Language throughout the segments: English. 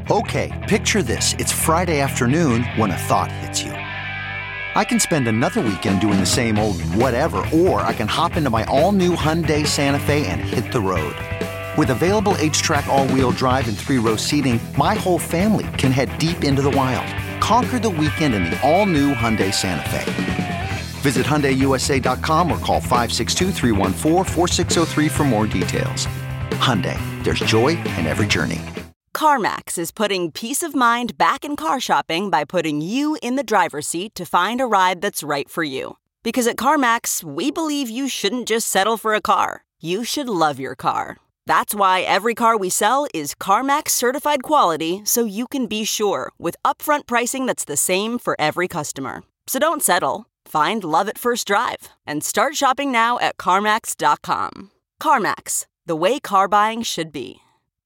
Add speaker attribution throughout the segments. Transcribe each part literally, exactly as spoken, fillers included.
Speaker 1: Okay, picture this. It's Friday afternoon when a thought hits you. I can spend another weekend doing the same old whatever, or I can hop into my all-new Hyundai Santa Fe and hit the road. With available H-Track all-wheel drive and three-row seating, my whole family can head deep into the wild. Conquer the weekend in the all-new Hyundai Santa Fe. Visit Hyundai U S A dot com or call five six two, three one four, four six zero three for more details. Hyundai, there's joy in every journey.
Speaker 2: CarMax is putting peace of mind back in car shopping by putting you in the driver's seat to find a ride that's right for you. Because at CarMax, we believe you shouldn't just settle for a car. You should love your car. That's why every car we sell is CarMax certified quality, so you can be sure with upfront pricing that's the same for every customer. So don't settle. Find love at first drive and start shopping now at CarMax dot com. CarMax, the way car buying should be.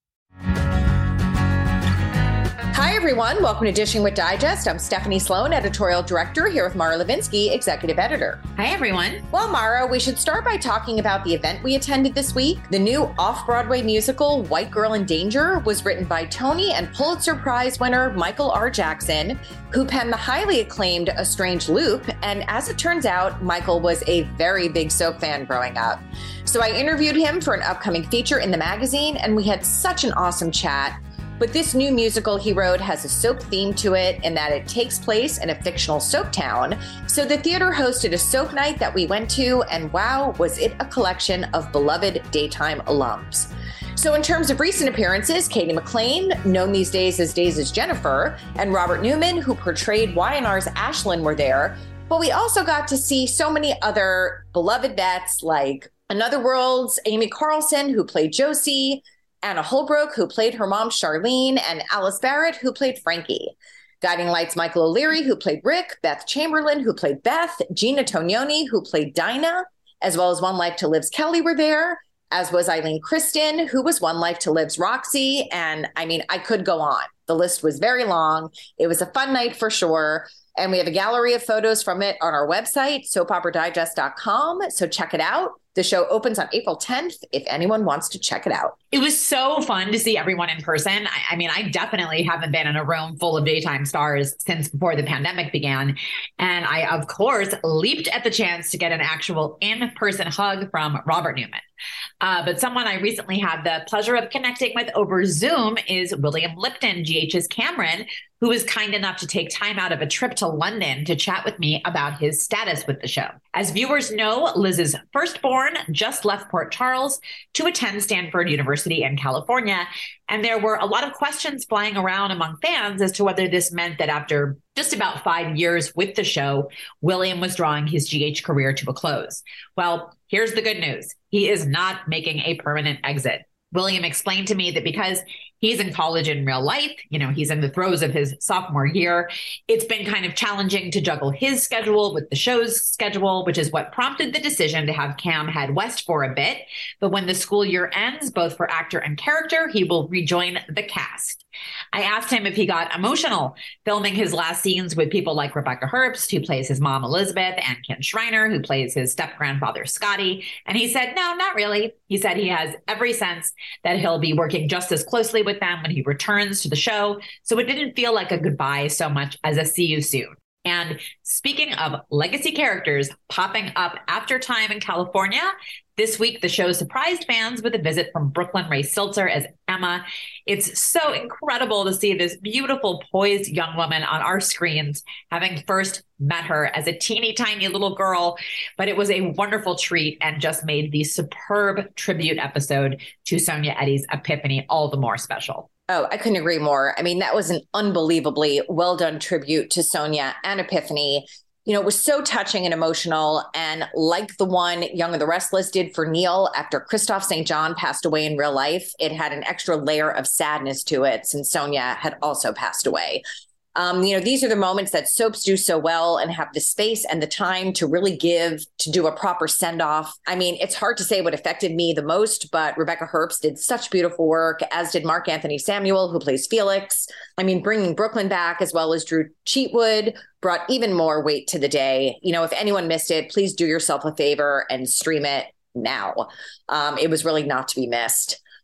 Speaker 3: Hi, everyone. Welcome to Dishing with Digest. I'm Stephanie Sloan, editorial director, here with Mara Levinsky, executive editor.
Speaker 4: Hi, everyone.
Speaker 3: Well, Mara, we should start by talking about the event we attended this week. The new off-Broadway musical, White Girl in Danger, was written by Tony and Pulitzer Prize winner Michael R. Jackson, who penned the highly acclaimed A Strange Loop. And as it turns out, Michael was a very big soap fan growing up. So I interviewed him for an upcoming feature in the magazine, and we had such an awesome chat. But this new musical he wrote has a soap theme to it in that it takes place in a fictional soap town. So the theater hosted a soap night that we went to, and wow, was it a collection of beloved daytime alums. So in terms of recent appearances, Katie McLean, known these days as Days as Jennifer, and Robert Newman, who portrayed Y and R's Ashlyn, were there. But we also got to see so many other beloved vets like Another World's Amy Carlson, who played Josie, Anna Holbrook, who played her mom, Charlene, and Alice Barrett, who played Frankie. Guiding Lights, Michael O'Leary, who played Rick, Beth Chamberlain, who played Beth, Gina Tognoni, who played Dinah, as well as One Life to Live's Kelly were there, as was Eileen Kristen, who was One Life to Live's Roxy. And I mean, I could go on. The list was very long. It was a fun night for sure. And we have a gallery of photos from it on our website, soap opera digest dot com. So check it out. The show opens on April tenth if anyone wants to check it out.
Speaker 4: It was so fun to see everyone in person. I, I mean, I definitely haven't been in a room full of daytime stars since before the pandemic began. And I, of course, leaped at the chance to get an actual in-person hug from Robert Newman. Uh, but someone I recently had the pleasure of connecting with over Zoom is William Lipton, G H's Cameron, who was kind enough to take time out of a trip to London to chat with me about his status with the show. As viewers know, Liz's firstborn just left Port Charles to attend Stanford University in California, and there were a lot of questions flying around among fans as to whether this meant that after just about five years with the show, William was drawing his G H career to a close. Well, here's the good news. He is not making a permanent exit. William explained to me that because he's in college in real life, you know, he's in the throes of his sophomore year, it's been kind of challenging to juggle his schedule with the show's schedule, which is what prompted the decision to have Cam head west for a bit. But when the school year ends, both for actor and character, he will rejoin the cast. I asked him if he got emotional filming his last scenes with people like Rebecca Herbst, who plays his mom, Elizabeth, and Ken Schreiner, who plays his step-grandfather, Scotty. And he said, no, not really. He said he has every sense that he'll be working just as closely with them when he returns to the show. So it didn't feel like a goodbye so much as a see you soon. And speaking of legacy characters popping up after time in California, this week the show surprised fans with a visit from Brooklyn Ray Stiltzer as Emma. It's so incredible to see this beautiful, poised young woman on our screens, having first met her as a teeny tiny little girl. But it was a wonderful treat and just made the superb tribute episode to Sonia Eddy's Epiphany all the more special.
Speaker 3: Oh, I couldn't agree more. I mean, that was an unbelievably well done tribute to Sonia and Epiphany. You know, it was so touching and emotional. And like the one Young and the Restless did for Neil after Christophe Saint John passed away in real life, it had an extra layer of sadness to it since Sonia had also passed away. Um, you know, these are the moments that soaps do so well and have the space and the time to really give, to do a proper send off. I mean, it's hard to say what affected me the most, but Rebecca Herbst did such beautiful work, as did Mark Anthony Samuel, who plays Felix. I mean, bringing Brooklyn back as well as Drew Cheatwood brought even more weight to the day. You know, if anyone missed it, please do yourself a favor and stream it now. Um, it was really not to be missed.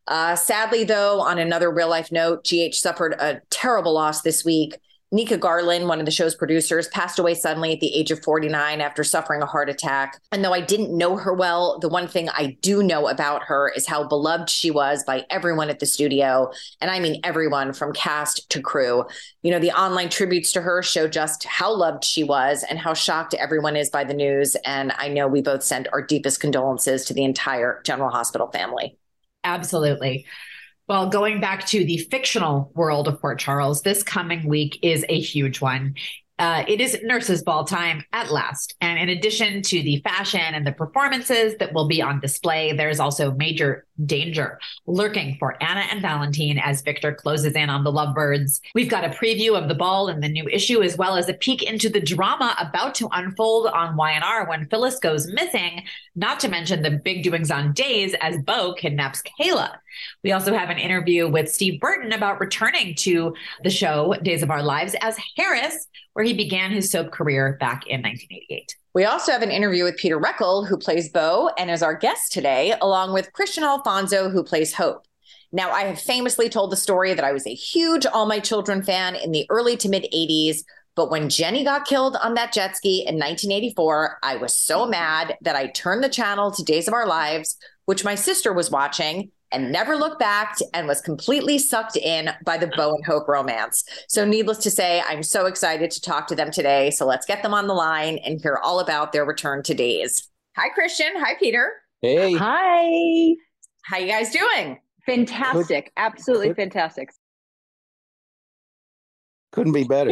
Speaker 3: Uh, sadly, though, on another real life note, G H suffered a terrible loss this week. Nika Garland, one of the show's producers, passed away suddenly at the age of forty-nine after suffering a heart attack. And though I didn't know her well, the one thing I do know about her is how beloved she was by everyone at the studio. And I mean everyone from cast to crew. You know, the online tributes to her show just how loved she was and how shocked everyone is by the news. And I know we both send our deepest condolences to the entire General Hospital family.
Speaker 4: Absolutely. Well, going back to the fictional world of Port Charles, this coming week is a huge one. Uh, it is Nurses Ball time at last. And in addition to the fashion and the performances that will be on display, there's also major danger lurking for Anna and Valentine as Victor closes in on the lovebirds. We've got a preview of the ball in the new issue, as well as a peek into the drama about to unfold on Y and R when Phyllis goes missing, not to mention the big doings on Days as Bo kidnaps Kayla. We also have an interview with Steve Burton about returning to the show Days of Our Lives as Harris, where he began his soap career back in nineteen eighty-eight.
Speaker 3: We also have an interview with Peter Reckel, who plays Bo and is our guest today, along with Christian Alfonso, who plays Hope. Now, I have famously told the story that I was a huge All My Children fan in the early to mid eighties, but when Jenny got killed on that jet ski in nineteen eighty-four, I was so mad that I turned the channel to Days of Our Lives, which my sister was watching, and never looked back and was completely sucked in by the Bo and Hope romance. So needless to say, I'm so excited to talk to them today. So let's get them on the line and hear all about their return to Days. Hi, Christian. Hi, Peter.
Speaker 5: Hey.
Speaker 6: Hi.
Speaker 3: How you guys doing?
Speaker 6: Fantastic. Good. Absolutely
Speaker 5: Good.
Speaker 6: Fantastic.
Speaker 5: Couldn't be better.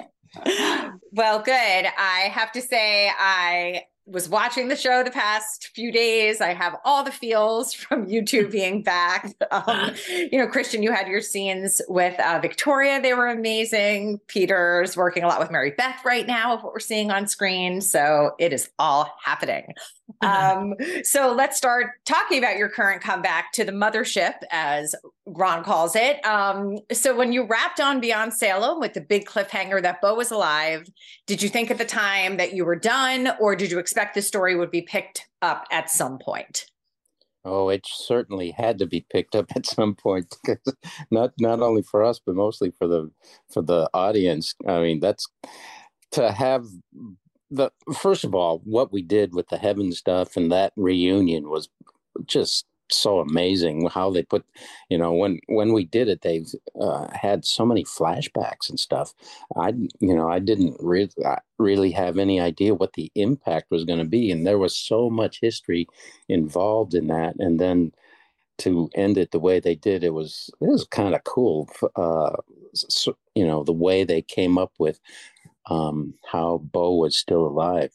Speaker 3: Well, good. I have to say, I was watching the show the past few days. I have all the feels from YouTube being back. Um, you know, Christian, you had your scenes with uh, Victoria. They were amazing. Peter's working a lot with Mary Beth right now of what we're seeing on screen. So it is all happening. Um, so let's start talking about your current comeback to the mothership, as Ron calls it. Um, so when you wrapped on Beyond Salem with the big cliffhanger that Bo was alive, did you think at the time that you were done, or did you expect the story would be picked up at some point?
Speaker 5: Oh, it certainly had to be picked up at some point, because not not only for us, but mostly for the for the audience. I mean, that's to have the first of all, what we did with the Heaven stuff and that reunion was just so amazing. How they put, you know, when when we did it, they uh, had so many flashbacks and stuff. I, you know, I didn't really really have any idea what the impact was going to be, and there was so much history involved in that. And then to end it the way they did, it was it was kind of cool. Uh, so, you know, the way they came up with um, how Bo was still alive.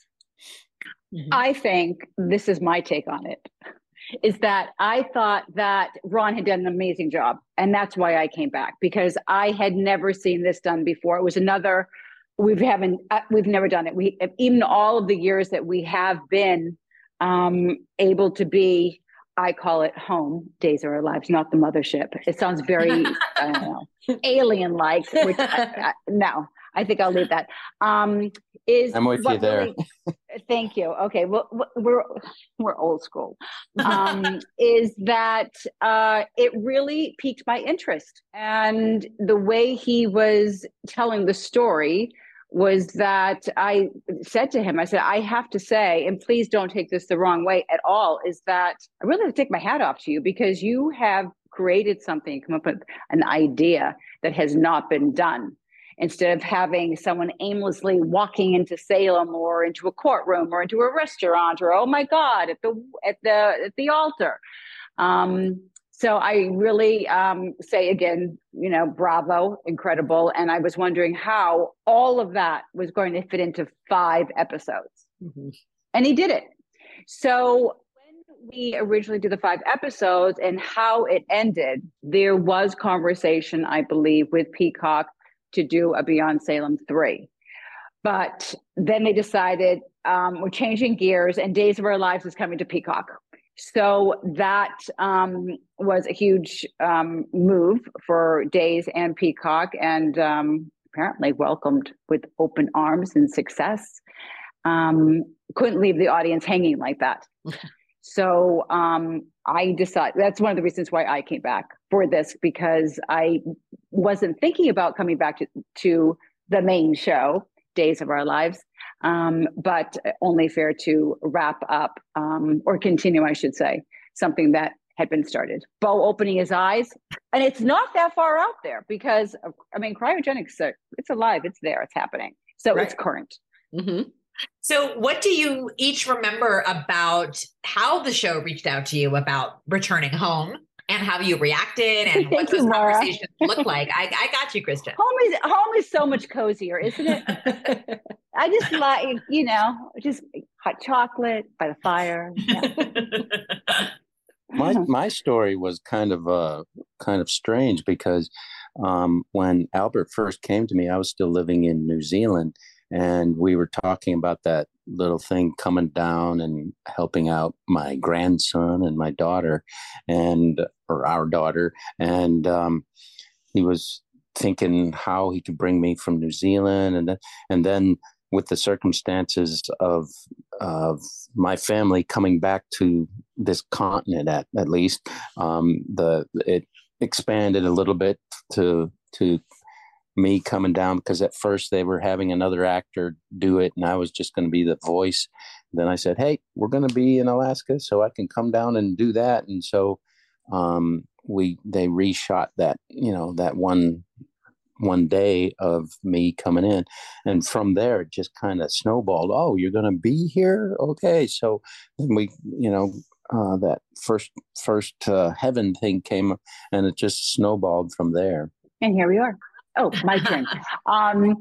Speaker 6: I think this is my take on it, is that I thought that Ron had done an amazing job. And that's why I came back, because I had never seen this done before. It was another, we haven't, uh, we've never done it. We, even all of the years that we have been um, able to be, I call it home, Days of Our Lives, not the mothership. It sounds very, I don't know, alien-like, which I, I, no. I think I'll leave that. Um, is
Speaker 5: I'm with you there.
Speaker 6: Really, thank you. Okay, well, we're we're old school. Um, is that uh, it really piqued my interest, and the way he was telling the story was that I said to him, I said, I have to say, and please don't take this the wrong way at all, is that I really have to take my hat off to you, because you have created something, come up with an idea that has not been done. Instead of having someone aimlessly walking into Salem or into a courtroom or into a restaurant or, oh my God, at the at the at the altar. Um, so I really um, say again, you know, bravo, incredible. And I was wondering how all of that was going to fit into five episodes. Mm-hmm. And he did it. So when we originally did the five episodes and how it ended, there was conversation, I believe, with Peacock to do a Beyond Salem three. But then they decided um, we're changing gears and Days of Our Lives is coming to Peacock. So that um, was a huge um, move for Days and Peacock, and um, apparently welcomed with open arms and success. Um, couldn't leave the audience hanging like that. So um, I decided that's one of the reasons why I came back for this, because I wasn't thinking about coming back to, to the main show, Days of Our Lives, um, but only fair to wrap up um, or continue, I should say, something that had been started. Bo opening his eyes, and it's not that far out there because, I mean, cryogenics, it's alive, it's there, it's happening. So right. It's current.
Speaker 4: Mm-hmm. So what do you each remember about how the show reached out to you about returning home and how you reacted and what those you, conversations look like? I, I got you, Kristen.
Speaker 6: Home is, home is so much cozier, isn't it? I just like, you know, just hot chocolate by the fire. Yeah.
Speaker 5: my my story was kind of uh kind of strange because um, when Albert first came to me, I was still living in New Zealand. And we were talking about that little thing coming down and helping out my grandson and my daughter and, or our daughter. And um, he was thinking how he could bring me from New Zealand. And then, and then with the circumstances of, of my family coming back to this continent at, at least, um, the, it expanded a little bit to, to, me coming down, because at first they were having another actor do it and I was just going to be the voice. Then I said, hey, we're going to be in Alaska, so I can come down and do that. And so um, we they reshot that, you know, that one one day of me coming in. And from there, it just kind of snowballed. Oh, you're going to be here? Okay. So then we, you know, uh, that first, first uh, heaven thing came and it just snowballed from there.
Speaker 6: And here we are. Oh, my turn. um,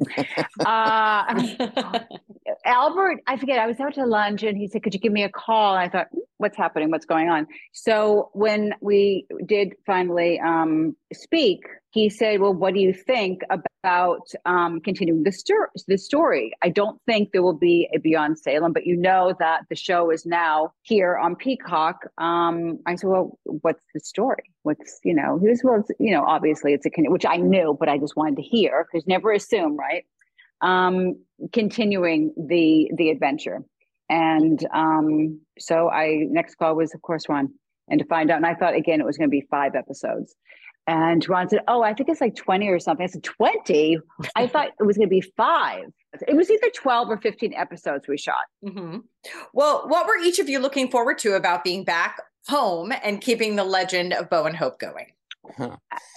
Speaker 6: uh, Albert, I forget, I was out to lunch and he said, could you give me a call? And I thought, what's happening? What's going on? So when we did finally um, speak, he said, well, what do you think about um, continuing the, stor- the story? I don't think there will be a Beyond Salem, but you know that the show is now here on Peacock. Um, I said, well, what's the story? What's, you know, he was, well, you know, obviously it's a, which I knew, but I just wanted to hear, because never assume, right? Um, continuing the, the adventure. And um, so I, next call was, of course, Ron, and to find out, and I thought, again, it was going to be five episodes. And Ron said, oh, I think it's like twenty or something. I said, twenty? I thought it was going to be five. It was either twelve or fifteen episodes we shot.
Speaker 3: Mm-hmm. Well, what were each of you looking forward to about being back home and keeping the legend of Bo and Hope going?
Speaker 5: Huh.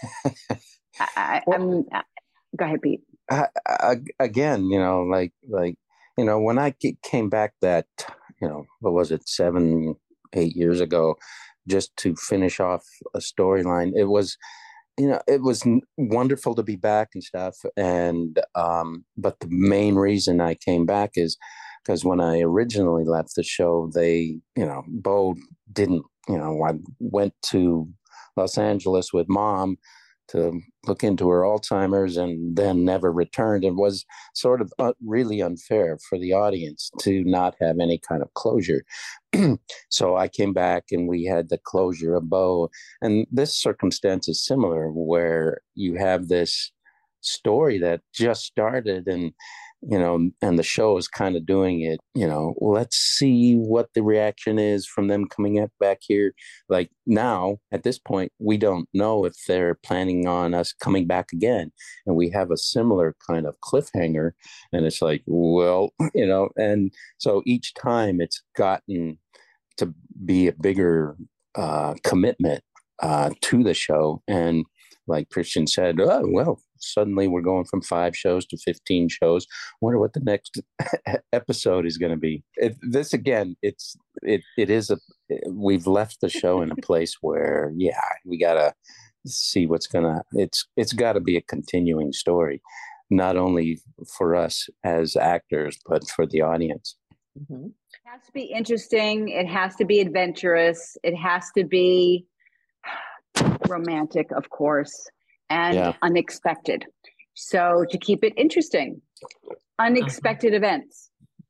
Speaker 6: I, I, I'm, go ahead, Pete.
Speaker 5: I, I, again, you know, like, like, you know, when I came back that, you know, what was it, seven, eight years ago, just to finish off a storyline, it was, you know, it was wonderful to be back and stuff. And, um, but the main reason I came back is because when I originally left the show, they, you know, Bo didn't, you know, I went to Los Angeles with Mom to look into her Alzheimer's and then never returned. It was sort of uh, really unfair for the audience to not have any kind of closure. So I came back and we had the closure of Bo. And this circumstance is similar, where you have this story that just started and, you know, and the show is kind of doing it, you know, let's see what the reaction is from them coming up back here. Like now, at this point, we don't know if they're planning on us coming back again. And we have a similar kind of cliffhanger. And it's like, well, you know, and so each time it's gotten to be a bigger uh, commitment uh, to the show. And like Christian said, oh, well, suddenly we're going from five shows to fifteen shows. Wonder what the next episode is going to be. It, this again, it's it it is a we've left the show in a place where yeah, we gotta see what's gonna. It's it's got to be a continuing story, not only for us as actors but for the audience.
Speaker 6: Mm-hmm. It has to be interesting. It has to be adventurous. It has to be romantic, of course. And yeah. unexpected. So to keep it interesting, unexpected uh-huh. events.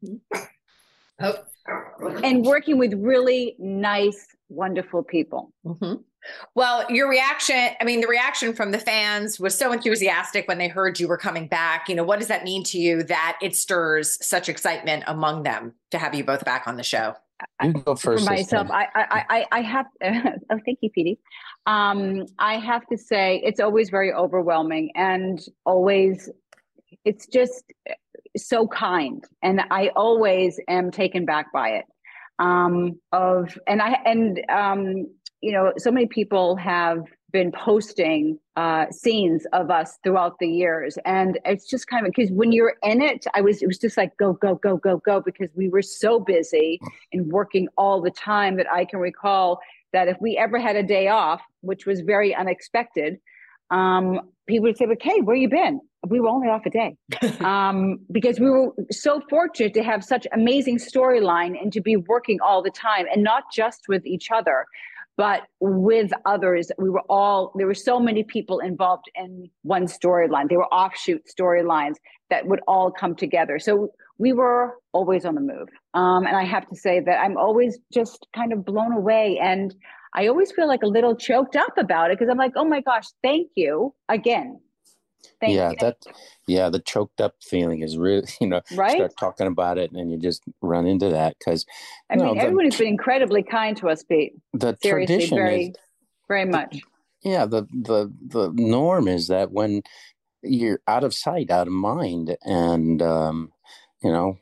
Speaker 6: Oh. And working with really nice, wonderful people.
Speaker 3: Mm-hmm. Well, your reaction, I mean, the reaction from the fans was so enthusiastic when they heard you were coming back. You know, what does that mean to you that it stirs such excitement among them to have you both back on the show?
Speaker 5: You go first.
Speaker 6: For myself, I, I, I, I have, oh, thank you, Petey. Um, I have to say it's always very overwhelming and always, it's just so kind. And I always am taken back by it. Um, of, and I, and, um, you know, so many people have been posting uh, scenes of us throughout the years. And it's just kind of, because when you're in it, I was, it was just like, go, go, go, go, go, because we were so busy and working all the time that I can recall that if we ever had a day off, which was very unexpected, um, people would say, okay, where you been? We were only off a day um, because we were so fortunate to have such amazing storyline and to be working all the time, and not just with each other, but with others. We were all, there were so many people involved in one storyline. They were offshoot storylines that would all come together. So we were always on the move. Um, and I have to say that I'm always just kind of blown away. And I always feel like a little choked up about it because I'm like, oh my gosh, thank you again. Thank
Speaker 5: yeah,
Speaker 6: you.
Speaker 5: that, yeah, the choked up feeling is really, you know,
Speaker 6: right?
Speaker 5: Start talking about it and you just run into that because,
Speaker 6: I mean, know, everyone has been incredibly kind to us, Pete.
Speaker 5: The
Speaker 6: Seriously,
Speaker 5: tradition
Speaker 6: very,
Speaker 5: is,
Speaker 6: very much.
Speaker 5: The, yeah, the, the, the norm is that when you're out of sight, out of mind, and, um, you know,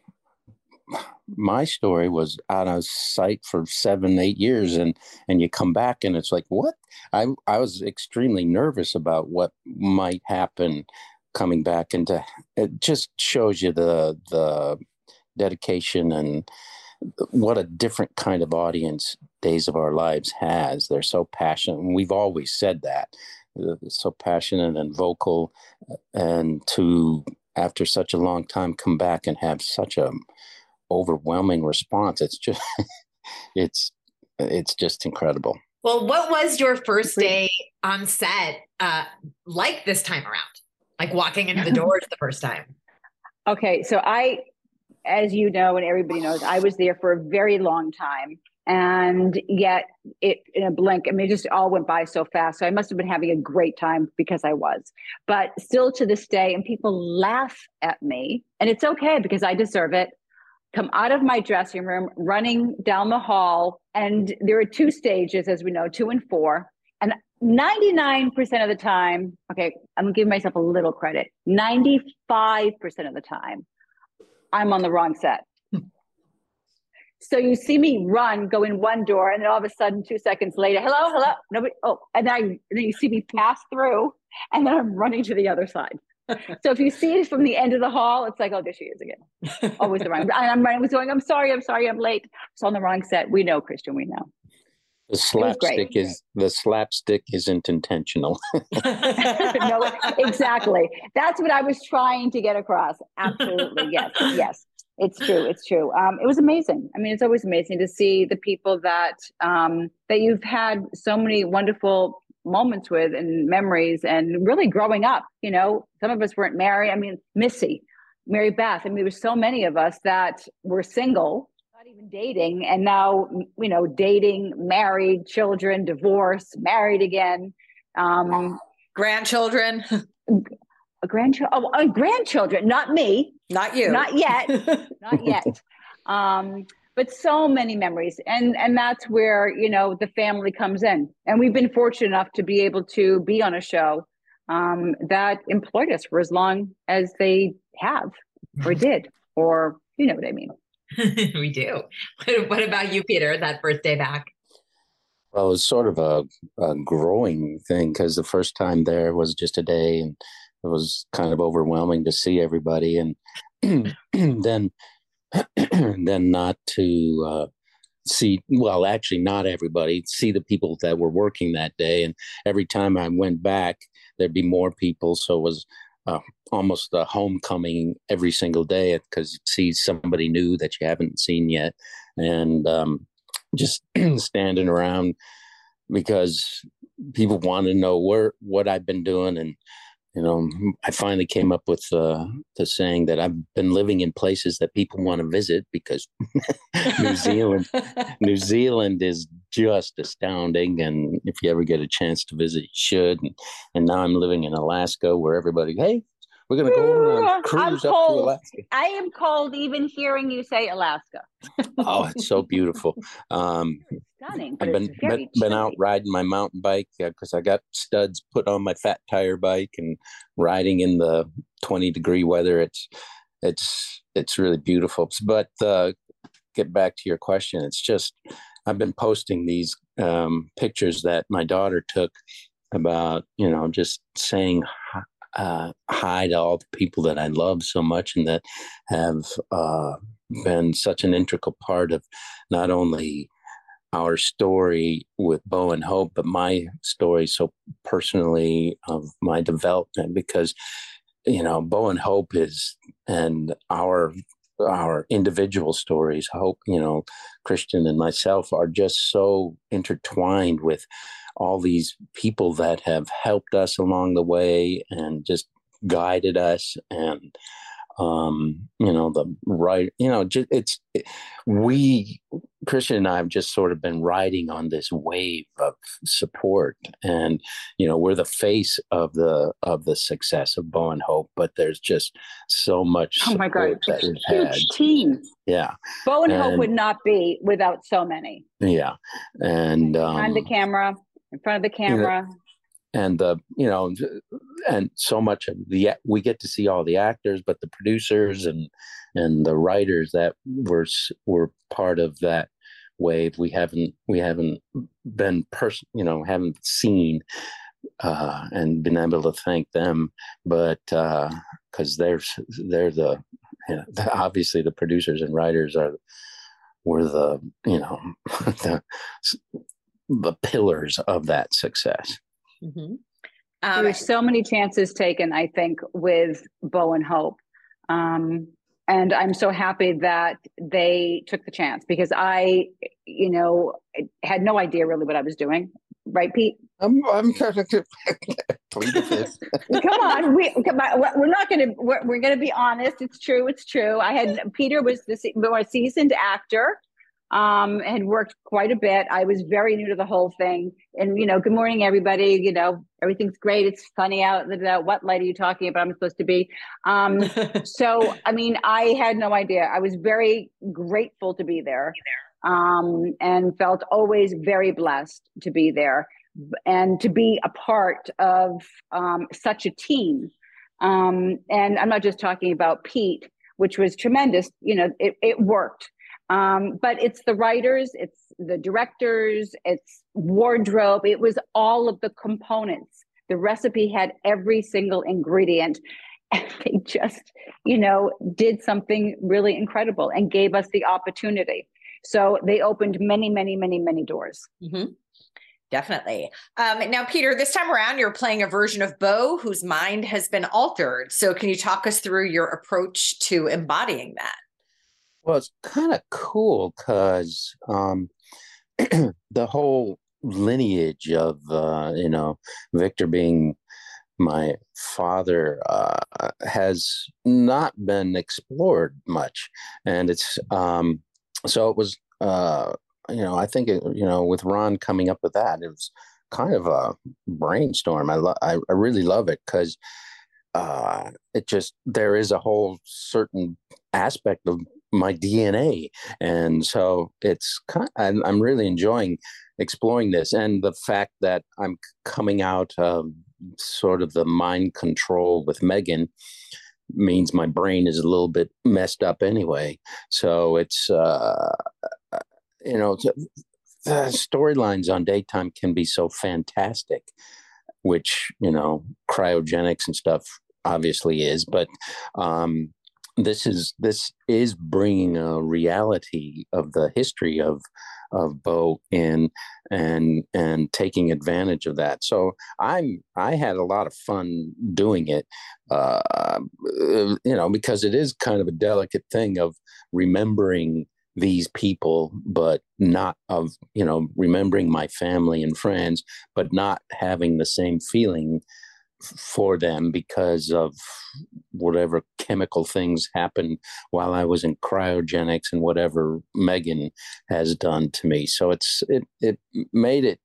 Speaker 5: my story was out of sight for seven, eight years, and and you come back and it's like, what? I I was extremely nervous about what might happen coming back into. It just shows you the the dedication and what a different kind of audience Days of Our Lives has. They're so passionate, and we've always said that. They're so passionate and vocal, and to after such a long time come back and have such a overwhelming response. It's just, it's, it's just incredible.
Speaker 4: Well, what was your first day on set uh, like this time around? Like walking into the doors the first time?
Speaker 6: Okay. So I, as you know, and everybody knows, I was there for a very long time. And yet it, in a blink, I mean, it just all went by so fast. So I must have been having a great time because I was, but still to this day, and people laugh at me, and it's okay because I deserve it. Come out of my dressing room, running down the hall. And there are two stages, as we know, two and four. And ninety-nine percent of the time, okay, I'm gonna give myself a little credit. ninety-five percent of the time, I'm on the wrong set. So you see me run, go in one door, and then all of a sudden, two seconds later, hello, hello, nobody, oh, and, I, and then you see me pass through, and then I'm running to the other side. So if you see it from the end of the hall, it's like, oh, there she is again. Always the wrong. And I'm running, was going, I'm sorry, I'm sorry, I'm late. It's on the wrong set. We know, Christian, we know.
Speaker 5: The slapstick is the slapstick isn't intentional.
Speaker 6: No, exactly. That's what I was trying to get across. Absolutely, yes, yes. It's true. It's true. Um, it was amazing. I mean, it's always amazing to see the people that um, that you've had so many wonderful moments with and memories, and really growing up. You know, some of us weren't married. I mean, Missy, Mary Beth. I mean, there were so many of us that were single, not even dating, and now, you know, dating, married, children, divorced, married again, um,
Speaker 3: grandchildren.
Speaker 6: A grandchild, oh, uh, grandchildren, not me,
Speaker 3: not you,
Speaker 6: not yet, not yet. Um, but so many memories, and and that's where, you know, the family comes in. And we've been fortunate enough to be able to be on a show um, that employed us for as long as they have, or did, or you know what I mean.
Speaker 4: We do. What about you, Peter? That first day back?
Speaker 5: Well, it was sort of a, a growing thing because the first time there was just a day, and it was kind of overwhelming to see everybody, and then then not to uh, see, well, actually not everybody, see the people that were working that day. And every time I went back, there'd be more people. So it was uh, almost a homecoming every single day because you see somebody new that you haven't seen yet. And um, just standing around because people want to know where, what I've been doing. And you know, I finally came up with uh, the saying that I've been living in places that people want to visit because New Zealand, New Zealand is just astounding. And if you ever get a chance to visit, you should. And, and now I'm living in Alaska, where everybody, hey, we're going to go on a cruise
Speaker 6: I'm
Speaker 5: up to
Speaker 6: cold.
Speaker 5: Alaska.
Speaker 6: I am cold even hearing you say Alaska.
Speaker 5: Oh, it's so beautiful. Um,
Speaker 6: It's stunning, but
Speaker 5: I've been,
Speaker 6: it's very
Speaker 5: been, been out
Speaker 6: chilly.
Speaker 5: riding my mountain bike because uh, I got studs put on my fat tire bike and riding in the twenty degree weather. It's, it's, it's really beautiful. But uh, get back to your question. It's just, I've been posting these um, pictures that my daughter took about, you know, just saying uh, hi to all the people that I love so much and that have uh, been such an integral part of not only our story with Bo and Hope, but my story so personally of my development, because, you know, Bo and Hope is, and our our individual stories, Hope, you know, Christian and myself are just so intertwined with all these people that have helped us along the way and just guided us. And um you know the right you know just, it's it, we Christian and I have just sort of been riding on this wave of support, and you know we're the face of the of the success of Bo and Hope, but there's just so much
Speaker 6: Oh my God,
Speaker 5: that
Speaker 6: a
Speaker 5: we've
Speaker 6: huge
Speaker 5: had.
Speaker 6: team.
Speaker 5: Yeah,
Speaker 6: Bo and, and Hope would not be without so many.
Speaker 5: Yeah, and
Speaker 6: behind
Speaker 5: um,
Speaker 6: the camera, in front of the camera.
Speaker 5: You know, and the you know and so much of the we get to see all the actors, but the producers and and the writers that were were part of that wave we haven't we haven't been person you know haven't seen uh and been able to thank them, but uh because they're they're the you know, obviously the producers and writers are were the you know the the pillars of that success.
Speaker 3: Mm-hmm. Um,
Speaker 6: There's so many chances taken, I think, with Bo and Hope. Um, and I'm so happy that they took the chance, because I, you know, had no idea really what I was doing. Right, Pete?
Speaker 5: I'm, I'm kind of plead the fifth.
Speaker 6: Come on, we come on, we're not going to. We're, we're going to be honest. It's true. It's true. I had Peter was the more seasoned actor. Um, had worked quite a bit. I was very new to the whole thing. And, you know, good morning, everybody. You know, everything's great. It's sunny out. What light are you talking about? I'm supposed to be. Um, so, I mean, I had no idea. I was very grateful to be there, um, and felt always very blessed to be there and to be a part of um, such a team. Um, and I'm not just talking about Pete, which was tremendous. You know, it, it worked. Um, but it's the writers, it's the directors, it's wardrobe. It was all of the components. The recipe had every single ingredient. And they just, you know, did something really incredible and gave us the opportunity. So they opened many, many, many, many doors.
Speaker 3: Mm-hmm. Definitely. Um, now, Peter, this time around, you're playing a version of Bo whose mind has been altered. So can you talk us through your approach to embodying that?
Speaker 5: Well, it's kind of cool because um, the whole lineage of, uh, you know, Victor being my father uh, has not been explored much. And it's, um, so it was, uh, you know, I think, it, you know, with Ron coming up with that, it was kind of a brainstorm. I, lo- I, I really love it because uh, it just, there is a whole certain aspect of my D N A, and so it's kind of, I'm, I'm really enjoying exploring this, and the fact that I'm coming out of sort of the mind control with Megan means my brain is a little bit messed up anyway. So it's uh, you know the storylines on daytime can be so fantastic, which you know cryogenics and stuff obviously is, but um, This is this is bringing a reality of the history of of Bo in and and taking advantage of that. So I'm I had a lot of fun doing it, uh, you know, because it is kind of a delicate thing of remembering these people, but not of you know remembering my family and friends, but not having the same feeling for them because of whatever chemical things happened while I was in cryogenics and whatever Megan has done to me. So it's it it made it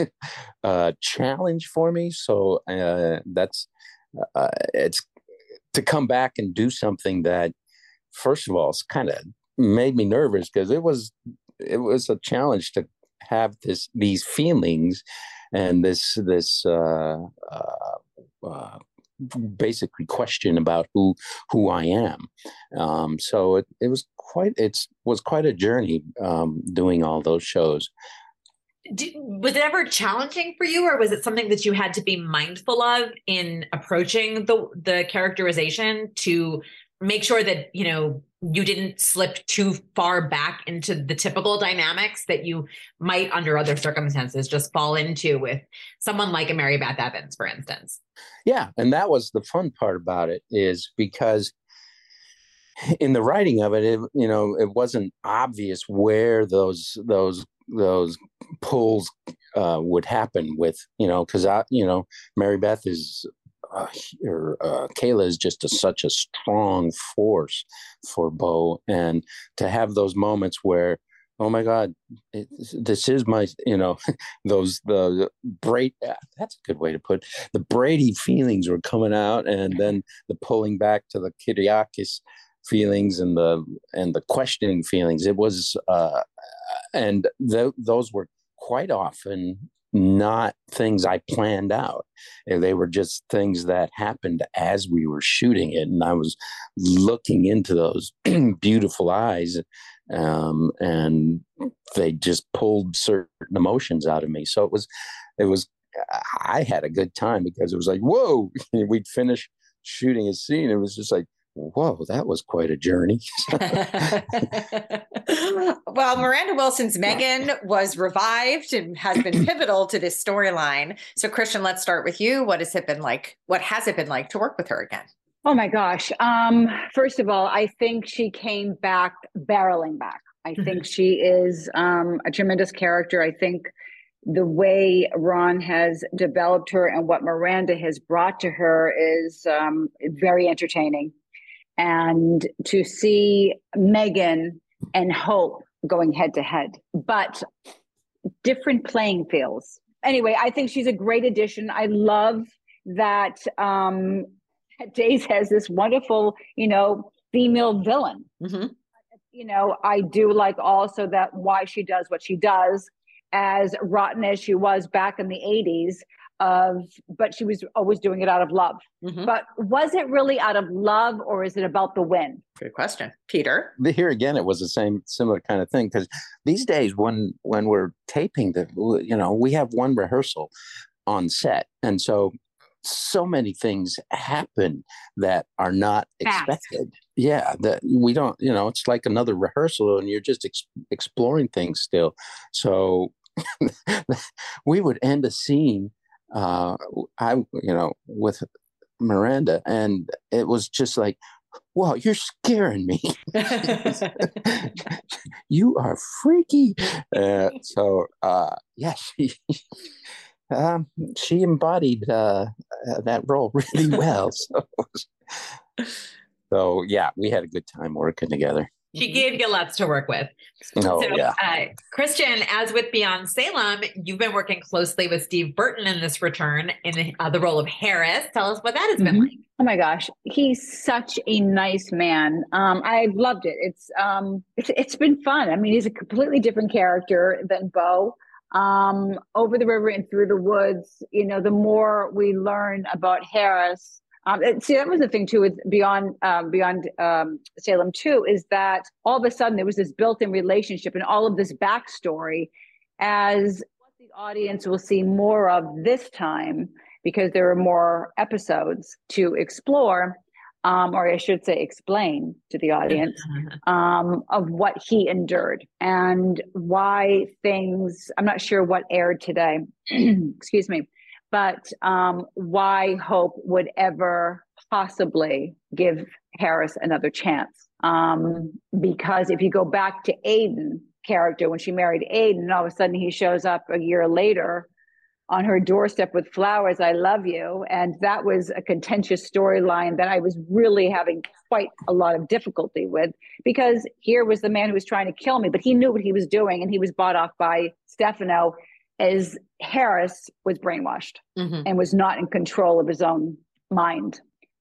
Speaker 5: a challenge for me. So uh, that's uh, it's to come back and do something that, first of all, it's kind of made me nervous because it was it was a challenge to have this these feelings and this this uh, uh, uh, basically question about who who I am. Um, so it, it was quite it's was quite a journey um, doing all those shows.
Speaker 4: Do, was it ever challenging for you, or was it something that you had to be mindful of in approaching the the characterization to make sure that, you know, you didn't slip too far back into the typical dynamics that you might under other circumstances just fall into with someone like a Mary Beth Evans, for instance?
Speaker 5: Yeah. And that was the fun part about it, is because in the writing of it, it you know, it wasn't obvious where those, those, those pulls uh, would happen with, you know, cause I, you know, Mary Beth is, Uh, or uh, Kayla is just a, such a strong force for Bo, and to have those moments where, oh my God, it, this is my, you know, those the Brady. That's a good way to put it. The Brady feelings were coming out, and then the pulling back to the Kyriakis feelings and the and the questioning feelings. It was, uh, and th- those were quite often not things I planned out. They were just things that happened as we were shooting it. And I was looking into those beautiful eyes, um, and they just pulled certain emotions out of me. So it was, it was, I had a good time because it was like, whoa, we'd finish shooting a scene. It was just like, whoa, that was quite a journey.
Speaker 3: Well, Miranda Wilson's Megan was revived and has been pivotal to this storyline. So, Christian, let's start with you. What has it been like? What has it been like to work with her again?
Speaker 6: Oh my gosh. Um, first of all, I think she came back, barreling back. I mm-hmm. think she is um, a tremendous character. I think the way Ron has developed her and what Miranda has brought to her is um, very entertaining. And to see Megan and Hope going head to head, but different playing fields. Anyway, I think she's a great addition. I love that um, Days has this wonderful, you know, female villain. Mm-hmm. You know, I do like also that why she does what she does, as rotten as she was back in the eighties. Of, but she was always doing it out of love. Mm-hmm. But was it really out of love, or is it about the win?
Speaker 3: Good question, Peter.
Speaker 5: Here again, it was the same similar kind of thing, because these days when when we're taping, the you know we have one rehearsal on set, and so so many things happen that are not expected. Fast. Yeah, that we don't. You know, it's like another rehearsal, and you're just ex- exploring things still. So we would end a scene. Uh, I, you know, with Miranda, and it was just like, "Wow, you're scaring me! You are freaky." Uh, so, uh, yeah, she, um, she embodied uh, uh, that role really well. So, so yeah, we had a good time working together.
Speaker 4: She gave you lots to work with.
Speaker 5: Oh,
Speaker 4: so,
Speaker 5: yeah.
Speaker 4: uh, Christian, as with Beyond Salem, you've been working closely with Steve Burton in this return in uh, the role of Harris. Tell us what that has mm-hmm. been like.
Speaker 6: Oh my gosh, he's such a nice man. Um, I've loved it. It's um, it's it's been fun. I mean, he's a completely different character than Bo. Um, Over the River and Through the Woods, you know, the more we learn about Harris. Um, see, that was the thing too with Beyond um, Beyond um, Salem too, is that all of a sudden there was this built-in relationship and all of this backstory, as what the audience will see more of this time because there are more episodes to explore, um, or I should say, explain to the audience um, of what he endured and why things. I'm not sure what aired today. Excuse me. But um, why Hope would ever possibly give Harris another chance. Um, because if you go back to Aiden character, when she married Aiden, and all of a sudden he shows up a year later on her doorstep with flowers, "I love you." And that was a contentious storyline that I was really having quite a lot of difficulty with, because here was the man who was trying to kill me, but he knew what he was doing, and he was bought off by Stefano, as Harris was brainwashed mm-hmm. and was not in control of his own mind.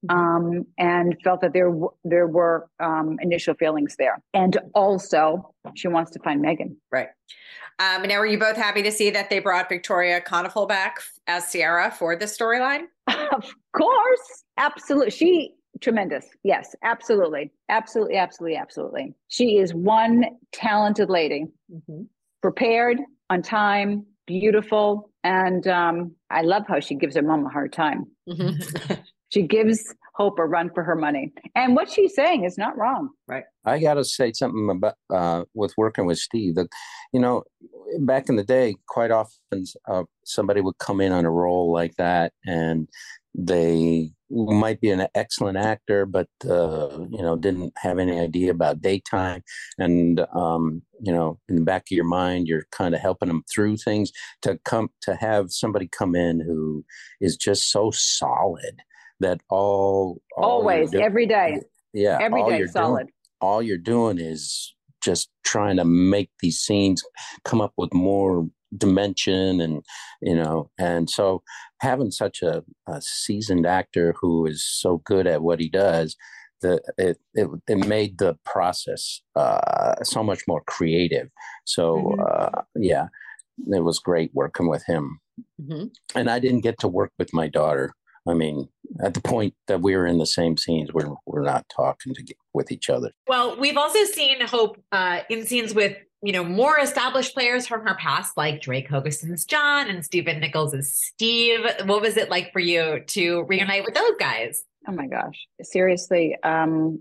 Speaker 6: um, and felt that there w- there were um, initial feelings there. And also, she wants to find Megan.
Speaker 3: Right. Um, now, are you both happy to see that they brought Victoria Konefal back as Sierra for this storyline?
Speaker 6: Of course, absolutely. She tremendous. Yes, absolutely, absolutely, absolutely, absolutely. She is one talented lady, mm-hmm. prepared, on time, beautiful, and um, I love how she gives her mom a hard time. Mm-hmm. She gives Hope a run for her money, and what she's saying is not wrong.
Speaker 3: Right.
Speaker 5: I got to say something about uh, with working with Steve. That, you know, back in the day, quite often uh, somebody would come in on a role like that, and they might be an excellent actor, but uh, you know, didn't have any idea about daytime. And um, you know, in the back of your mind, you're kind of helping them through things. To come to have somebody come in who is just so solid that all, all
Speaker 6: always
Speaker 5: do-
Speaker 6: every day,
Speaker 5: yeah,
Speaker 6: every
Speaker 5: all
Speaker 6: day
Speaker 5: you're
Speaker 6: solid.
Speaker 5: Doing, all you're doing is just trying to make these scenes come up with more dimension, and you know, and so having such a, a seasoned actor who is so good at what he does, the it it, it made the process uh, so much more creative. So mm-hmm. uh, yeah, it was great working with him. Mm-hmm. And I didn't get to work with my daughter. I mean, at the point that we were in the same scenes, we're we're not talking to get with each other.
Speaker 4: Well, we've also seen Hope uh, in scenes with, you know, more established players from her past, like Drake Hogestyn's John and Stephen Nichols' Steve. What was it like for you to reunite with those guys?
Speaker 6: Oh my gosh, seriously. Um,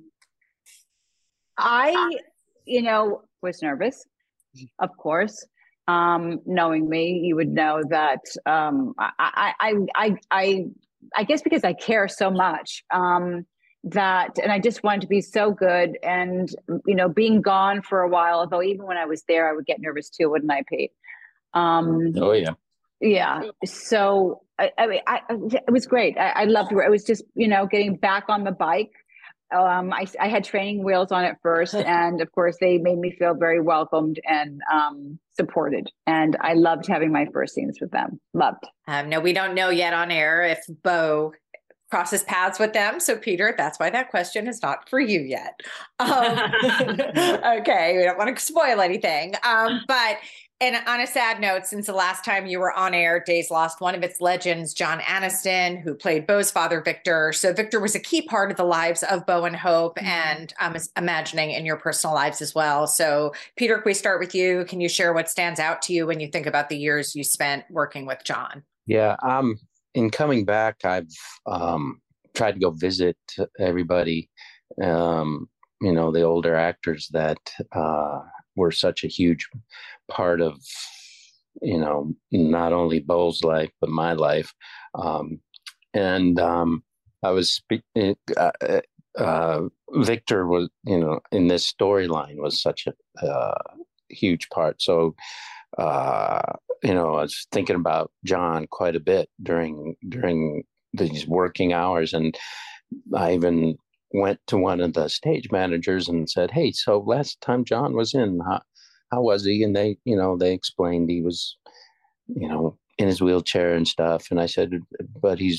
Speaker 6: I, you know, was nervous, of course. Um, knowing me, you would know that um, I, I, I, I, I I guess because I care so much um, that, and I just wanted to be so good. And, you know, being gone for a while, although even when I was there, I would get nervous too, wouldn't I, Pete? Um,
Speaker 5: oh, yeah.
Speaker 6: Yeah. So, I, I mean, I, it was great. I, I loved it. It was just, you know, getting back on the bike. Um, I, I had training wheels on at first, and of course they made me feel very welcomed and um, supported. And I loved having my first scenes with them. Loved.
Speaker 3: Um, no, we don't know yet on air if Beau crosses paths with them. So Peter, that's why that question is not for you yet. Um, okay. We don't want to spoil anything. Um, but and on a sad note, since the last time you were on air, Days lost one of its legends, John Aniston, who played Beau's father, Victor. So Victor was a key part of the lives of Beau and Hope, mm-hmm. and I'm imagining in your personal lives as well. So Peter, can we start with you? Can you share what stands out to you when you think about the years you spent working with John?
Speaker 5: Yeah, um, in coming back, I've um, tried to go visit everybody, um, you know, the older actors that uh, were such a huge part of, you know, not only Beau's life, but my life. Um, and um, I was speaking, uh, uh, Victor was, you know, in this storyline was such a uh, huge part. So, uh, you know, I was thinking about John quite a bit during, during these working hours. And I even went to one of the stage managers and said, hey, so last time John was in, how, how was he? And they, you know, they explained he was, you know, in his wheelchair and stuff. And I said, but he's,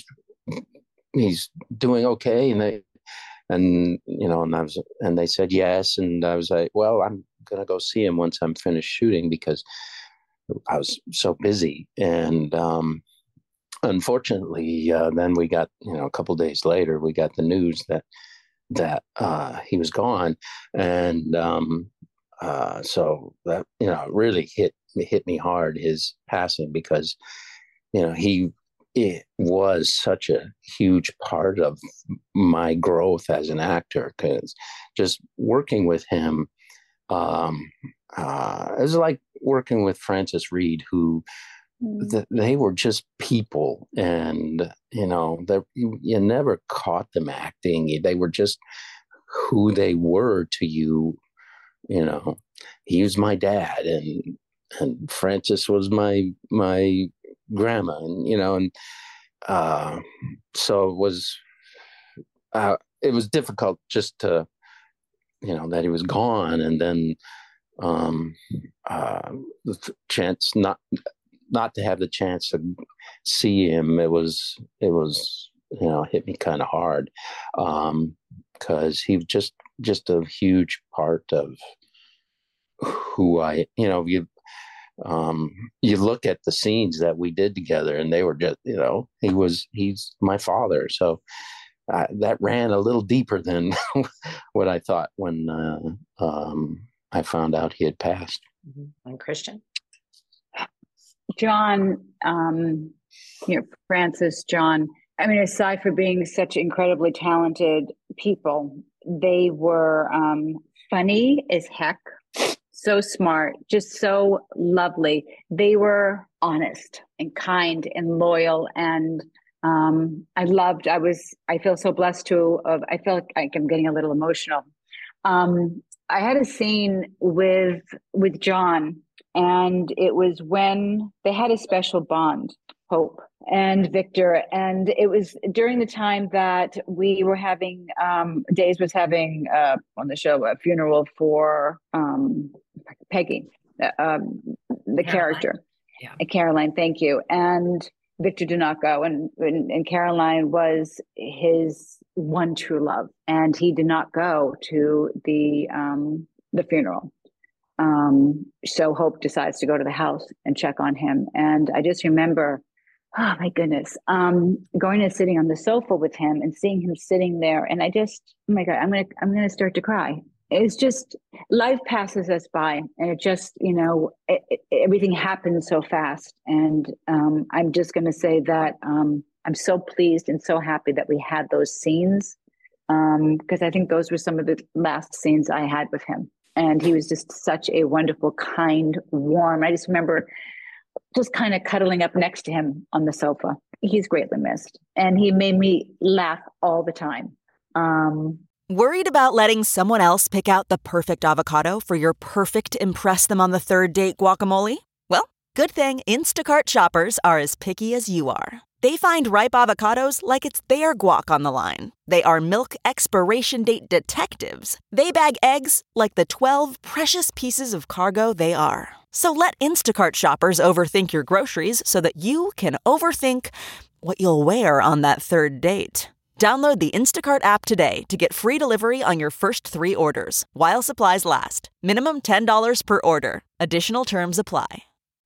Speaker 5: he's doing okay. And they, and, you know, and I was, and they said, yes. And I was like, well, I'm going to go see him once I'm finished shooting because I was so busy. And, um, unfortunately, uh, then we got, you know, a couple of days later, we got the news that, that, uh, he was gone. And, um, uh, so that, you know, really hit, hit me hard, his passing, because, you know, he, it was such a huge part of my growth as an actor, because just working with him, um, uh, it was like working with Francis Reed, who, The, they were just people, and you know, you, you never caught them acting. They were just who they were to you. You know, he was my dad, and and Francis was my my grandma, and you know, and uh, so it was uh, it was difficult just to, you know, that he was gone, and then um, uh, the chance not. not to have the chance to see him, it was, it was, you know, hit me kind of hard. Um, cause he was just, just a huge part of who I, you know, you, um, you look at the scenes that we did together and they were just, you know, he was, he's my father. So uh, that ran a little deeper than what I thought when uh, um, I found out he had passed.
Speaker 4: And Christian?
Speaker 6: John, um, you know, Francis, John, I mean, aside for being such incredibly talented people, they were um, funny as heck, so smart, just so lovely. They were honest and kind and loyal. And um, I loved, I was, I feel so blessed to, of, I feel like I'm getting a little emotional. Um, I had a scene with, with John, and it was when they had a special bond, Hope and Victor. And it was during the time that we were having, um, Days was having uh, on the show, a funeral for um, Peggy, uh, um, the
Speaker 4: Caroline.
Speaker 6: character.
Speaker 4: Yeah.
Speaker 6: Caroline, thank you. And Victor did not go. And, and, and Caroline was his one true love. And he did not go to the um, the funeral. Um, so Hope decides to go to the house and check on him. And I just remember, oh my goodness, um, going and sitting on the sofa with him and seeing him sitting there. And I just, oh my God, I'm going to, I'm going to start to cry. It's just, life passes us by, and it just, you know, it, it, everything happens so fast. And um, I'm just going to say that um, I'm so pleased and so happy that we had those scenes, because um, I think those were some of the last scenes I had with him. And he was just such a wonderful, kind, warm. I just remember just kind of cuddling up next to him on the sofa. He's greatly missed. And he made me laugh all the time. Um,
Speaker 2: Worried about letting someone else pick out the perfect avocado for your perfect impress them on the third date guacamole? Well, good thing Instacart shoppers are as picky as you are. They find ripe avocados like it's their guac on the line. They are milk expiration date detectives. They bag eggs like the twelve precious pieces of cargo they are. So let Instacart shoppers overthink your groceries so that you can overthink what you'll wear on that third date. Download the Instacart app today to get free delivery on your first three orders, while supplies last. Minimum ten dollars per order. Additional terms apply.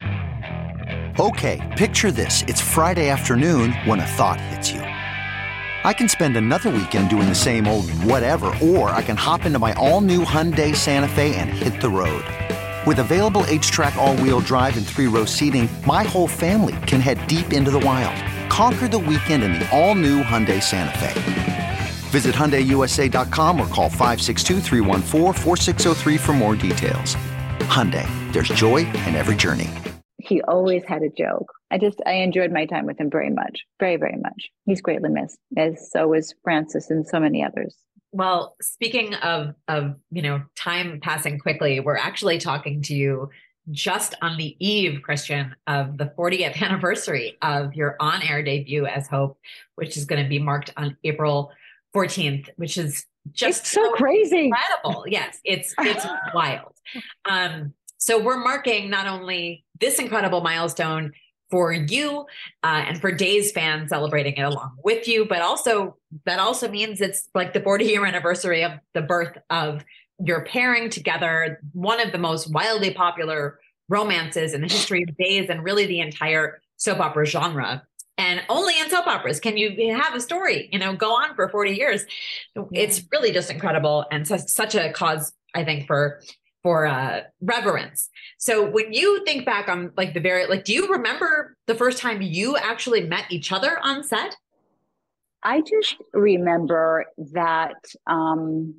Speaker 1: Okay, picture this. It's Friday afternoon when a thought hits you. I can spend another weekend doing the same old whatever, or I can hop into my all-new Hyundai Santa Fe and hit the road. With available H-Track all-wheel drive and three-row seating, my whole family can head deep into the wild. Conquer the weekend in the all-new Hyundai Santa Fe. Visit Hyundai U S A dot com or call five six two, three one four, four six zero three for more details. Hyundai, there's joy in every journey.
Speaker 6: He always had a joke. I just, I enjoyed my time with him very much, very, very much. He's greatly missed, as so is Francis and so many others.
Speaker 4: Well, speaking of, of, you know, time passing quickly, we're actually talking to you just on the eve, Christian, of the fortieth anniversary of your on-air debut as Hope, which is going to be marked on April fourteenth, which is just
Speaker 6: it's so, so crazy.
Speaker 4: Incredible. Yes, it's, it's wild. Um, so we're marking not only this incredible milestone for you uh, and for Days fans celebrating it along with you, but also that also means it's like the forty year anniversary of the birth of your pairing together, one of the most wildly popular romances in the history of Days and really the entire soap opera genre. And only in soap operas can you have a story, you know, go on for forty years. Yeah. It's really just incredible and su- such a cause, I think, for for uh, reverence. So when you think back on like the very, like, do you remember the first time you actually met each other on set?
Speaker 6: I just remember that, um,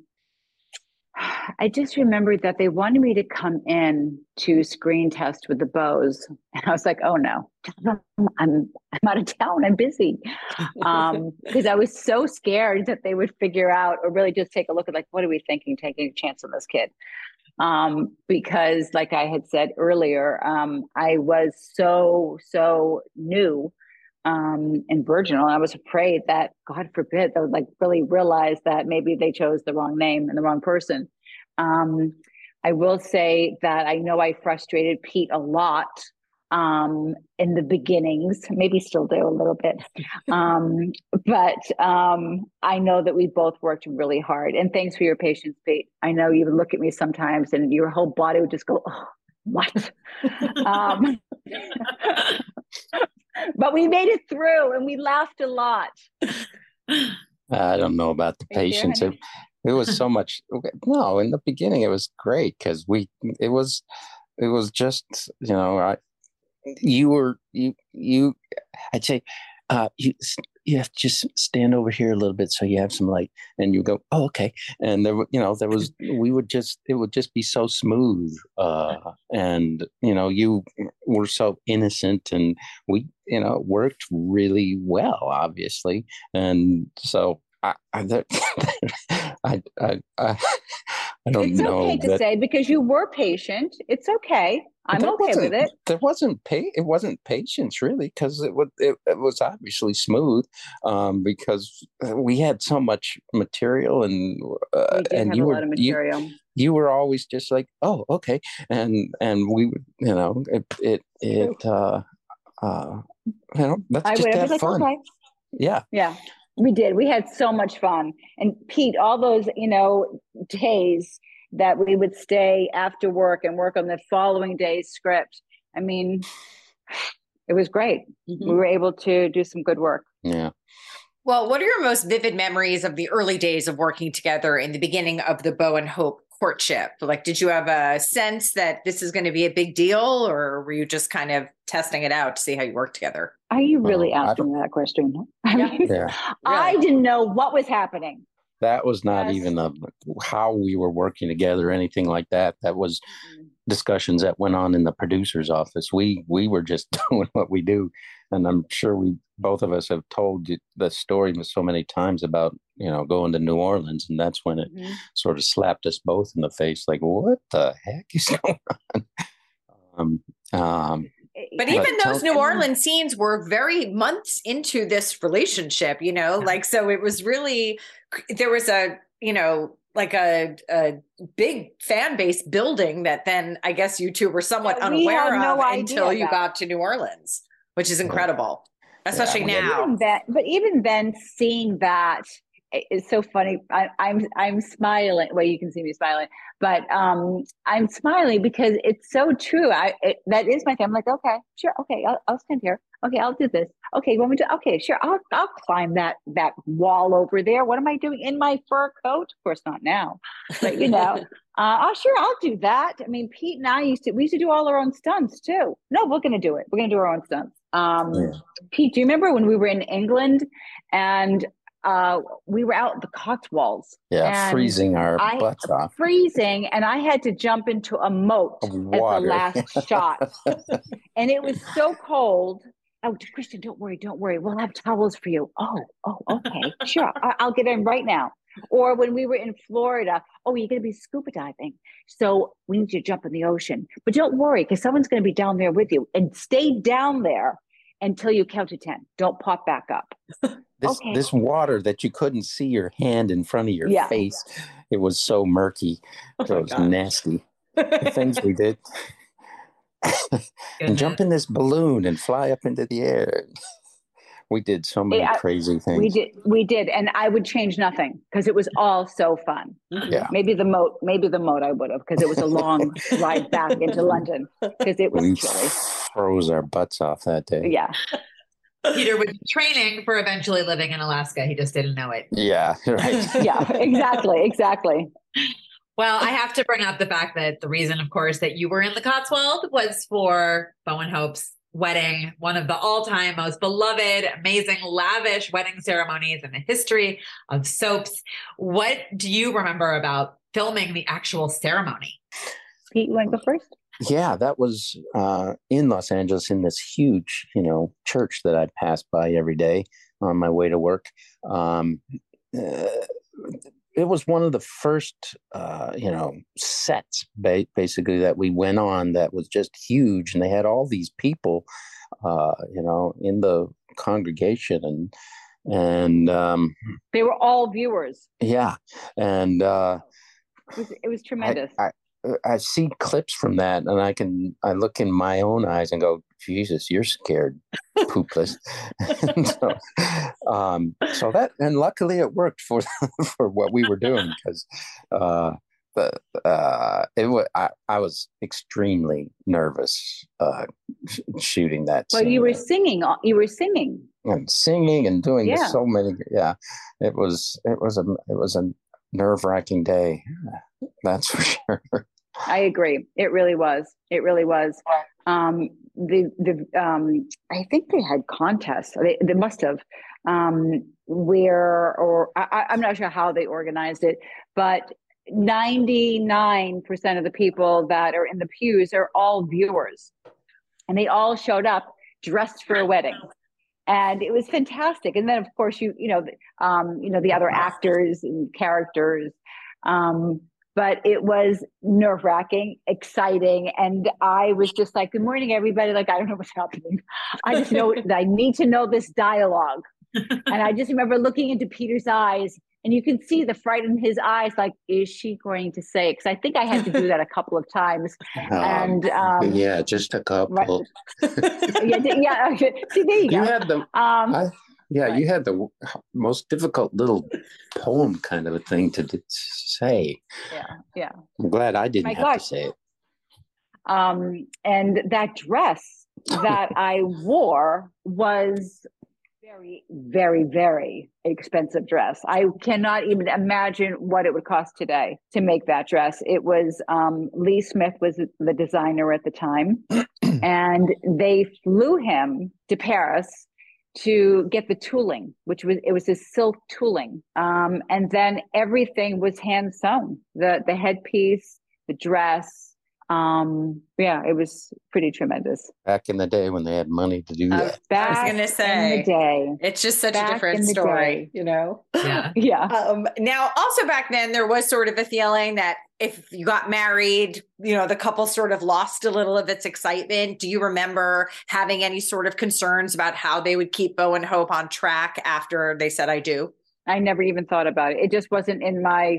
Speaker 6: I just remembered that they wanted me to come in to screen test with the Bows. And I was like, oh no, I'm, I'm out of town. I'm busy. Um, because I was so scared that they would figure out or really just take a look at like, what are we thinking, taking a chance on this kid? Um, because like I had said earlier, um, I was so, so new um, and virginal. And I was afraid that, God forbid, they would like really realize that maybe they chose the wrong name and the wrong person. Um, I will say that I know I frustrated Pete a lot um, in the beginnings, maybe still do a little bit. Um, but um, I know that we both worked really hard. And thanks for your patience, Pete. I know you would look at me sometimes and your whole body would just go, oh, what? um, but we made it through and we laughed a lot.
Speaker 5: I don't know about the patience. It, it was so much. No, in the beginning, it was great because we, it was, it was just, you know, I, you were, you, you, I'd say, uh, you, you have to just stand over here a little bit so you have some light, and you go, oh, okay. And there, you know, there was, we would just, it would just be so smooth. Uh, and, you know, you were so innocent, and we, you know, worked really well, obviously. And so I, I, that, I, I, I, I don't
Speaker 6: it's
Speaker 5: know.
Speaker 6: It's okay to
Speaker 5: that,
Speaker 6: say, because you were patient. It's okay. I'm okay with it.
Speaker 5: There wasn't pay. It wasn't patience really, because it was it, it was obviously smooth, um, because we had so much material, and uh,
Speaker 6: we
Speaker 5: and
Speaker 6: have
Speaker 5: you
Speaker 6: a
Speaker 5: were
Speaker 6: lot of material.
Speaker 5: You, you were always just like, oh, okay, and and we would, you know, it it it uh, uh, you know, let's
Speaker 6: I
Speaker 5: just
Speaker 6: would
Speaker 5: have
Speaker 6: like,
Speaker 5: fun.
Speaker 6: Okay.
Speaker 5: Yeah,
Speaker 6: yeah. We did. We had so much fun. And Pete, all those, you know, days that we would stay after work and work on the following day's script. I mean, it was great. Mm-hmm. We were able to do some good work.
Speaker 5: Yeah.
Speaker 3: Well, what are your most vivid memories of the early days of working together in the beginning of the Beau and Hope courtship? Like, did you have a sense that this is going to be a big deal, or were you just kind of testing it out to see how you work together?
Speaker 6: Are you really
Speaker 5: oh,
Speaker 6: asking that question? I
Speaker 3: yeah.
Speaker 6: mean,
Speaker 5: yeah.
Speaker 3: Really?
Speaker 6: I didn't know what was happening.
Speaker 5: That was not
Speaker 6: yes.
Speaker 5: even a, how we were working together or anything like that. That was mm-hmm. discussions that went on in the producer's office. We we were just doing what we do. And I'm sure we, both of us have told the story so many times about, you know, going to New Orleans. And that's when it mm-hmm. sort of slapped us both in the face. Like, what the heck is going on? Um, um,
Speaker 3: But even but those New Orleans scenes were very months into this relationship, you know, yeah. like, so it was really, there was a, you know, like a, a big fan base building that then I guess you two were somewhat yeah, we unaware of no until you got to New Orleans, which is incredible, yeah. especially yeah, now.
Speaker 6: Even then, but even then seeing that, it's so funny. I, I'm I'm smiling. Well, you can see me smiling, but um, I'm smiling because it's so true. I it, that is my thing. I'm like, okay, sure, okay, I'll, I'll stand here. Okay, I'll do this. Okay, you want me to? Okay, sure, I'll I'll climb that that wall over there. What am I doing in my fur coat? Of course, not now, but you know, uh, oh sure, I'll do that. I mean, Pete and I used to we used to do all our own stunts too. No, we're gonna do it. We're gonna do our own stunts. Um, yeah. Pete, do you remember when we were in England and uh we were out at the Cotswolds,
Speaker 5: yeah freezing our
Speaker 6: I,
Speaker 5: butts off
Speaker 6: freezing and I had to jump into a moat at the last shot, and it was so cold. Oh, Christian, don't worry don't worry we'll have towels for you. Oh oh okay, sure, I- I'll get in right now. Or when we were in Florida, oh, you're going to be scuba diving, so we need you to jump in the ocean, but don't worry because someone's going to be down there with you, and stay down there until you count to ten. Don't pop back up.
Speaker 5: This
Speaker 6: okay.
Speaker 5: this water that you couldn't see your hand in front of your yeah. face, it was so murky. Oh it was God. nasty. The things we did. And jump in this balloon and fly up into the air. We did so many yeah, crazy things.
Speaker 6: We did, we did, and I would change nothing because it was all so fun.
Speaker 5: Yeah,
Speaker 6: maybe the moat, maybe the moat I would have, because it was a long ride back into London because it was
Speaker 5: we
Speaker 6: chilly.
Speaker 5: Froze our butts off that day.
Speaker 6: Yeah.
Speaker 4: Peter was training for eventually living in Alaska. He just didn't know it.
Speaker 5: Yeah, right.
Speaker 6: Yeah, exactly, exactly.
Speaker 4: Well, I have to bring up the fact that the reason, of course, that you were in the Cotswold was for Beau and Hope's wedding, one of the all-time most beloved, amazing, lavish wedding ceremonies in the history of soaps. What do you remember about filming the actual ceremony?
Speaker 6: Pete, you want to go first?
Speaker 5: Yeah, that was uh, in Los Angeles in this huge, you know, church that I passed by every day on my way to work. Um, uh, it was one of the first, uh, you know, sets ba- basically that we went on that was just huge. And they had all these people, uh, you know, in the congregation, and, and um,
Speaker 6: they were all viewers.
Speaker 5: Yeah. And uh,
Speaker 6: it was, it was tremendous.
Speaker 5: I, I, I see clips from that, and I can I look in my own eyes and go, Jesus, you're scared, poopless. so, um, so that, and luckily it worked for for what we were doing, because uh, the uh, it was I, I was extremely nervous uh, sh- shooting that.
Speaker 6: Well,
Speaker 5: scene.
Speaker 6: you were singing. You were singing
Speaker 5: and singing and doing
Speaker 6: Yeah.
Speaker 5: so many. Yeah, it was it was a it was a nerve wracking day. That's for sure.
Speaker 6: I agree. It really was. It really was. Um, the the um, I think they had contests. They, they must have. Um, where or I, I'm not sure how they organized it, but ninety-nine percent of the people that are in the pews are all viewers, and they all showed up dressed for a wedding. And it was fantastic. And then, of course, you you know, um, you know, the other actors and characters. Um, but it was nerve wracking, exciting. And I was just like, good morning, everybody. Like, I don't know what's happening. I just know that I need to know this dialogue. And I just remember looking into Peter's eyes, and you can see the fright in his eyes. Like, is she going to say it? Because I think I had to do that a couple of times.
Speaker 5: Um,
Speaker 6: and um,
Speaker 5: yeah, just a couple.
Speaker 6: Right. yeah, yeah. See, there you,
Speaker 5: You
Speaker 6: go.
Speaker 5: had the.
Speaker 6: Um,
Speaker 5: I, yeah,
Speaker 6: right.
Speaker 5: you had the most difficult little poem kind of a thing to d- say.
Speaker 6: Yeah, yeah.
Speaker 5: I'm glad I didn't
Speaker 6: My
Speaker 5: have
Speaker 6: gosh.
Speaker 5: to say it.
Speaker 6: Um, and that dress that I wore was very, very, very expensive dress. I cannot even imagine what it would cost today to make that dress. It was um, Lee Smith was the designer at the time, and they flew him to Paris to get the tooling, which was it was a silk tooling, um, and then everything was hand sewn. The the headpiece, the dress. Um, yeah, it was pretty tremendous.
Speaker 5: Back in the day when they had money to do
Speaker 3: I
Speaker 5: that.
Speaker 3: was, I
Speaker 6: Back
Speaker 3: was gonna
Speaker 6: in
Speaker 3: say
Speaker 6: the day.
Speaker 3: it's just such
Speaker 6: Back
Speaker 3: a different
Speaker 6: in the
Speaker 3: story,
Speaker 6: day.
Speaker 3: you know?
Speaker 4: Yeah.
Speaker 6: Yeah.
Speaker 3: Um, now, also back then, there was sort of a feeling that if you got married, you know, the couple sort of lost a little of its excitement. Do you remember having any sort of concerns about how they would keep Bo and Hope on track after they said I do?
Speaker 6: I never even thought about it. It just wasn't in my,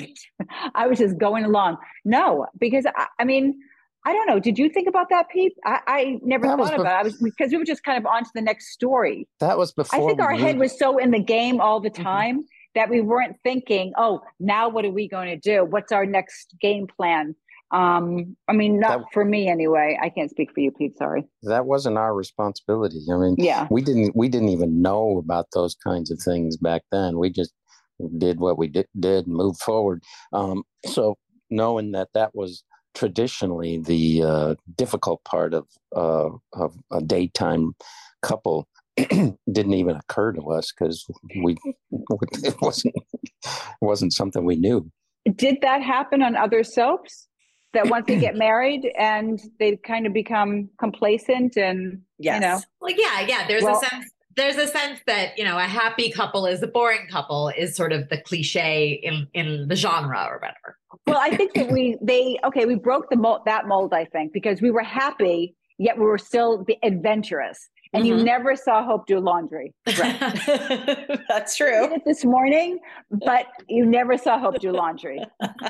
Speaker 6: I was just going along. No, because I, I mean, I don't know. Did you think about that, Pete? I, I never
Speaker 5: That
Speaker 6: thought
Speaker 5: was
Speaker 6: about
Speaker 5: bef-
Speaker 6: it. I was because we were just kind of on to the next story.
Speaker 5: That was
Speaker 6: I
Speaker 5: before.
Speaker 6: think
Speaker 5: we
Speaker 6: our head
Speaker 5: moved.
Speaker 6: was so in the game all the time that we weren't thinking, oh, now what are we going to do? What's our next game plan? Um, I mean, not
Speaker 5: That-
Speaker 6: for me anyway. I can't speak for you, Pete. Sorry.
Speaker 5: That wasn't our responsibility. I mean,
Speaker 6: Yeah.
Speaker 5: we didn't we didn't even know about those kinds of things back then. We just did what we did, did and moved forward. Um, so knowing that that was traditionally the uh, difficult part of uh, of a daytime couple didn't even occur to us because we it wasn't wasn't something we knew.
Speaker 6: Did that happen on other soaps? That once they get married and they kind of become complacent and,
Speaker 3: Yes.
Speaker 6: you know,
Speaker 4: Like, yeah, yeah. There's
Speaker 6: Well-
Speaker 4: a sense. There's a sense that, you know, a happy couple is a boring couple is sort of the cliche in, in the genre or whatever.
Speaker 6: well, I think that we, they, okay, we broke the mold, that mold, I think, because we were happy, yet we were still be- adventurous. And you
Speaker 3: Mhm.
Speaker 6: never saw Hope do laundry.
Speaker 3: That's
Speaker 6: You
Speaker 3: true.
Speaker 6: did it this morning, but you never saw Hope do laundry.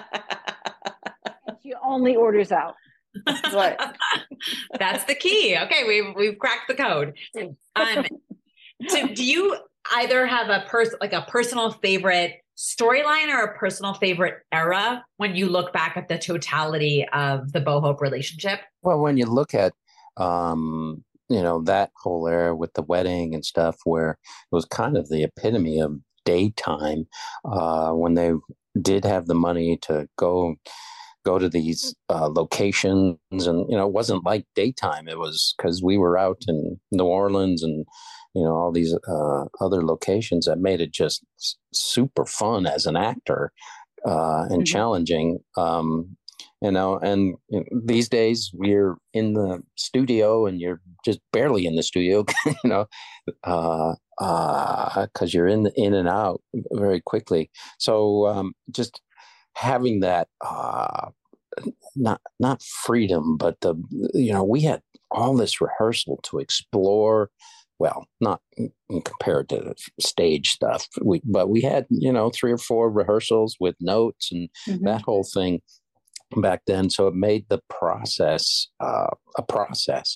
Speaker 6: She only orders out.
Speaker 3: Right.
Speaker 4: That's the key. Okay, we've we've cracked the code. Um, so do you either have a person like a personal favorite storyline or a personal favorite era when you look back at the totality of the Bo Hope relationship?
Speaker 5: Well, when you look at, um, you know, that whole era with the wedding and stuff, where it was kind of the epitome of daytime, uh, when they did have the money to go go to these uh, locations, and you know, it wasn't like daytime. It was because we were out in New Orleans and you know all these uh, other locations that made it just s- super fun as an actor uh, and
Speaker 6: Mhm.
Speaker 5: challenging. Um, you know, and you know, these days we're in the studio and you're just barely in the studio, you know, uh, uh, cause you're in, in and out very quickly. So, um, just having that, uh, not, not freedom, but the, you know, we had all this rehearsal to explore. Well, not in compared to stage stuff, we, but we had, you know, three or four rehearsals with notes and
Speaker 6: Mhm.
Speaker 5: that whole thing back then. So it made the process uh, a process.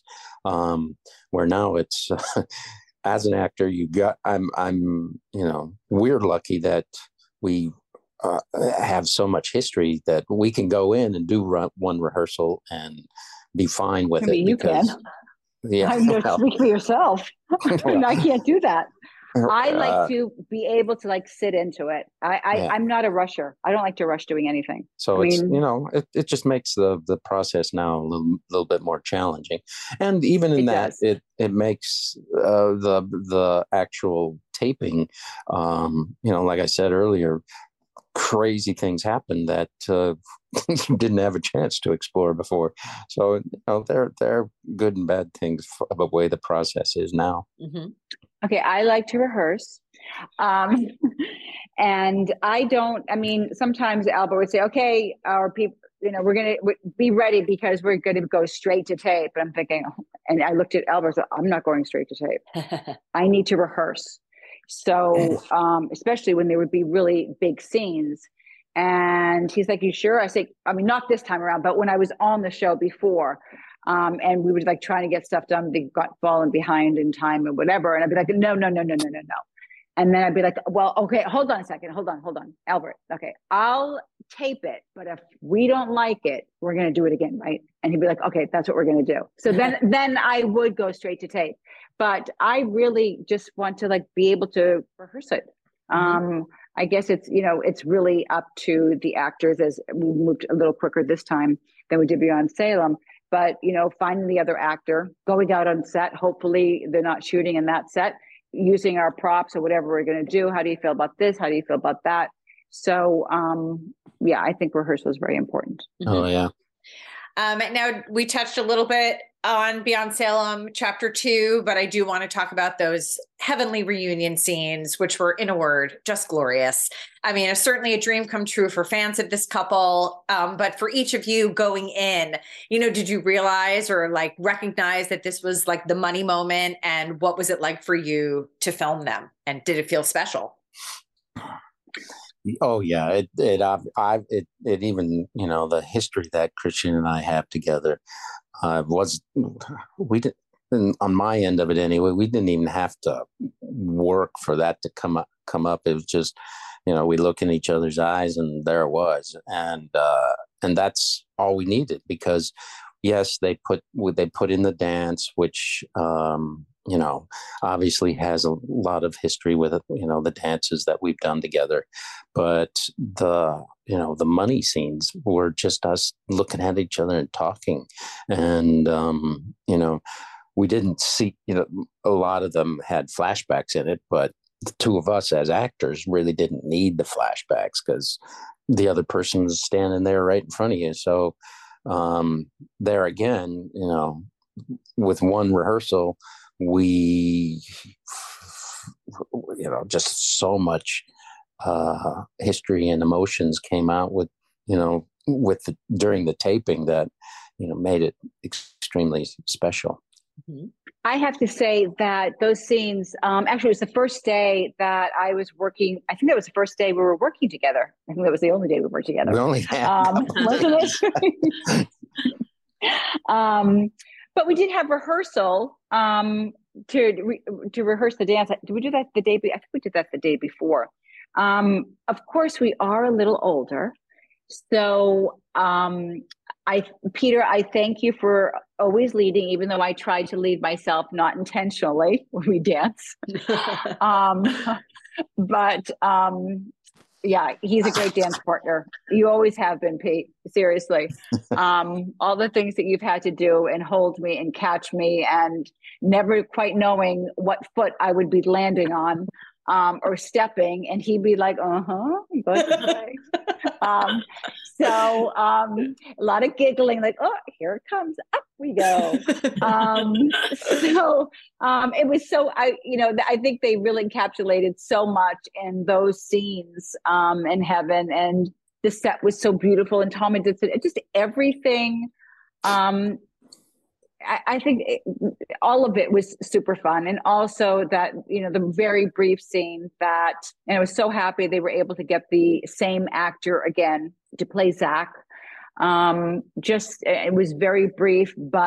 Speaker 5: Um, where now it's as an actor, you got. I'm. I'm. You know, we're lucky that we uh, have so much history that we can go in and do run, one rehearsal and be fine with
Speaker 6: I mean,
Speaker 5: it.
Speaker 6: you
Speaker 5: because,
Speaker 6: can.
Speaker 5: Yeah,
Speaker 6: I know,
Speaker 5: well,
Speaker 6: speak for yourself. I, mean, I can't do that. I like
Speaker 5: uh,
Speaker 6: to be able to like sit into it. I, I
Speaker 5: yeah.
Speaker 6: I'm not a rusher. I don't like to rush doing anything.
Speaker 5: So
Speaker 6: I
Speaker 5: it's,
Speaker 6: mean,
Speaker 5: you know, it, it just makes the, the process now a little, little bit more challenging. And even in
Speaker 6: It
Speaker 5: that,
Speaker 6: does.
Speaker 5: it, it makes uh, the, the actual taping, um, you know, like I said earlier, crazy things happen that uh, you didn't have a chance to explore before. So, you know, they're, they're good and bad things for the way the process is now.
Speaker 3: Mm-hmm.
Speaker 6: Okay, I like to rehearse. Um, and I don't, I mean, sometimes Albert would say, okay, our people, you know, we're going to be ready because we're going to go straight to tape. And I'm thinking, and I looked at Albert, so I'm not going straight to tape. I need to rehearse. So, um, especially when there would be really big scenes. And he's like, you sure? I say, I mean, not this time around, but when I was on the show before, Um, and we were like trying to get stuff done. They got fallen behind in time or whatever. And I'd be like, no, no, no, no, no, no, no. And then I'd be like, well, okay, hold on a second. Hold on, hold on. Albert, okay, I'll tape it. But if we don't like it, we're going to do it again, right? And he'd be like, okay, that's what we're going to do. So then, then I would go straight to tape. But I really just want to like be able to rehearse it. Mm-hmm. Um, I guess it's, you know, it's really up to the actors, as we moved a little quicker this time than we did Beyond Salem. But, you know, finding the other actor, going out on set, hopefully they're not shooting in that set, using our props or whatever we're going to do. How do you feel about this? How do you feel about that? So, um, yeah, I think rehearsal is very important.
Speaker 5: Oh, yeah.
Speaker 3: Um, now, we touched a little bit on Beyond Salem chapter two, but I do want to talk about those heavenly reunion scenes, which were, in a word, just glorious. I mean, it's certainly a dream come true for fans of this couple. Um, but for each of you going in, you know, did you realize or like recognize that this was like the money moment? And what was it like for you to film them? And did it feel special?
Speaker 5: Oh yeah, it it I've, I've it it even, you know, the history that Christian and I have together uh, was we didn't, on my end of it anyway, we didn't even have to work for that to come up come up. It was just, you know, we look in each other's eyes and there it was, and uh, and that's all we needed, because yes, they put they put in the dance, which um, you know, obviously has a lot of history with it, you know, the dances that we've done together. But the, you know, the money scenes were just us looking at each other and talking. And, um, you know, we didn't see, you know, a lot of them had flashbacks in it, but the two of us as actors really didn't need the flashbacks because the other person was standing there right in front of you. So um, there again, you know, with one rehearsal, we, you know, just so much uh, history and emotions came out with, you know, with the, during the taping that, you know, made it extremely special.
Speaker 6: Mm-hmm. I have to say that those scenes, um, actually, it was the first day that I was working. I think that was the first day we were working together. I think that was the only day we were together.
Speaker 5: We only had
Speaker 6: um, wasn't it? um, but we did have rehearsal um, to re- to rehearse the dance. Did we do that the day? Be- I think we did that the day before. Um, of course, we are a little older, so um, I, Peter, I thank you for always leading, even though I tried to lead myself, not intentionally, when we dance. um, but um, yeah, he's a great dance partner. You always have been, Pete. Seriously. Um, all the things that you've had to do and hold me and catch me and never quite knowing what foot I would be landing on um, or stepping. And he'd be like, uh-huh, good today. um, so um, a lot of giggling, like, oh, here it comes, up we go. Um, so um, it was so, I, you know, I think they really encapsulated so much in those scenes um, in heaven, and the set was so beautiful, and Tommy did just everything. Um, I, I think it, all of it was super fun. And also that, you know, the very brief scene that, and I was so happy they were able to get the same actor again to play Zach. Um, just, it was very brief, but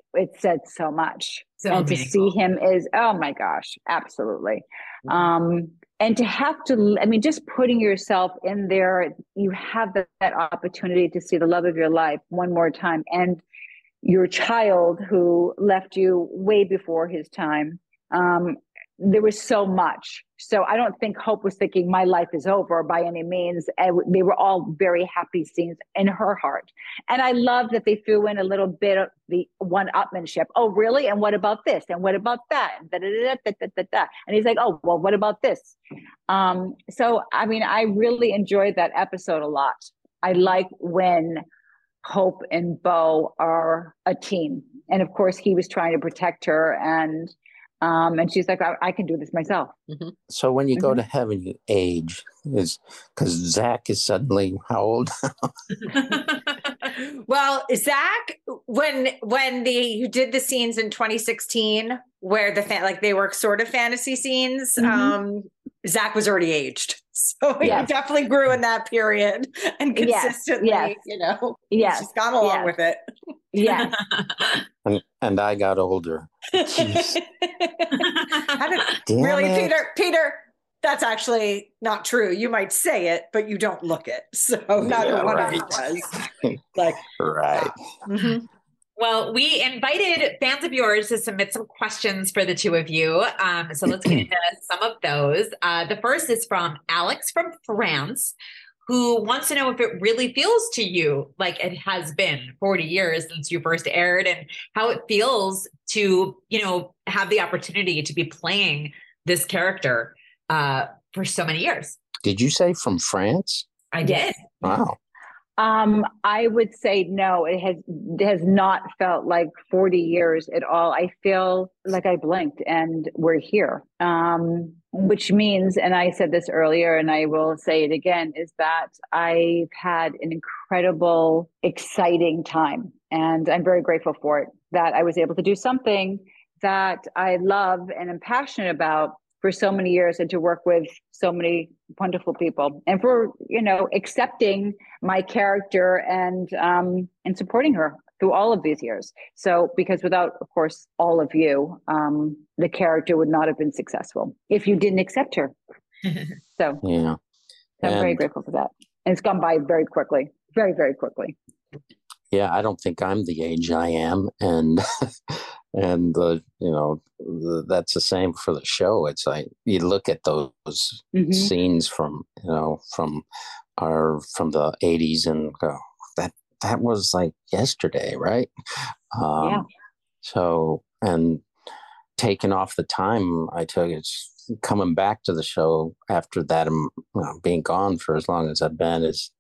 Speaker 6: it said so much.
Speaker 4: So
Speaker 6: and
Speaker 4: meaningful.
Speaker 6: to see him is, oh my gosh, absolutely. Mm-hmm. Um, and to have to, I mean, just putting yourself in there, you have that, that opportunity to see the love of your life one more time. And your child who left you way before his time. Um, there was so much. So I don't think Hope was thinking my life is over by any means. And they were all very happy scenes in her heart. And I love that they threw in a little bit of the one-upmanship. Oh, really? And what about this? And what about that? And, da, da, da, da, da, da, da. And he's like, oh, well, what about this? Um, so, I mean, I really enjoyed that episode a lot. I like when Hope and Bo are a team. And of course, he was trying to protect her, and um, and she's like, I, I can do this myself.
Speaker 5: Mm-hmm. So when you mm-hmm. go to heaven, you age, is because Zach is suddenly how old?
Speaker 3: Well, Zach, when when the you did the scenes in twenty sixteen where the fan, like they were sort of fantasy scenes, mm-hmm. um, Zach was already aged. So
Speaker 6: yes.
Speaker 3: he definitely grew in that period and consistently,
Speaker 6: yes. Yes.
Speaker 3: you know,
Speaker 6: yes.
Speaker 3: just got along
Speaker 6: yes.
Speaker 3: with it.
Speaker 6: Yes.
Speaker 5: and, and I got older.
Speaker 3: Jeez. Really,
Speaker 5: it.
Speaker 3: Peter, Peter, that's actually not true. You might say it, but you don't look it. So neither yeah, one right. of us was. Like,
Speaker 5: right.
Speaker 3: Yeah. Mm-hmm.
Speaker 4: Well, we invited fans of yours to submit some questions for the two of you. Um, so let's get into some of those. Uh, the first is from Alex from France, who wants to know if it really feels to you like it has been forty years since you first aired, and how it feels to, you know, have the opportunity to be playing this character uh, for so many years.
Speaker 5: Did you say from France?
Speaker 4: I did.
Speaker 5: Wow.
Speaker 6: Um, I would say no, it has it has not felt like forty years at all. I feel like I blinked and we're here. Um, which means, and I said this earlier and I will say it again, is that I've had an incredible, exciting time. And I'm very grateful for it, that I was able to do something that I love and am passionate about for so many years, and to work with so many wonderful people, and for, you know, accepting my character and um, and supporting her through all of these years. So, because without, of course, all of you, um, the character would not have been successful if you didn't accept her. So,
Speaker 5: yeah,
Speaker 6: I'm and, very grateful for that. And it's gone by very quickly, very, very quickly.
Speaker 5: Yeah, I don't think I'm the age I am, and and the you know the, that's the same for the show. It's like you look at those mm-hmm. scenes from you know from our from the eighties and go, that that was like yesterday, right? Um, yeah. So and taking off the time I took, it's coming back to the show after that, you know, being gone for as long as I've been is.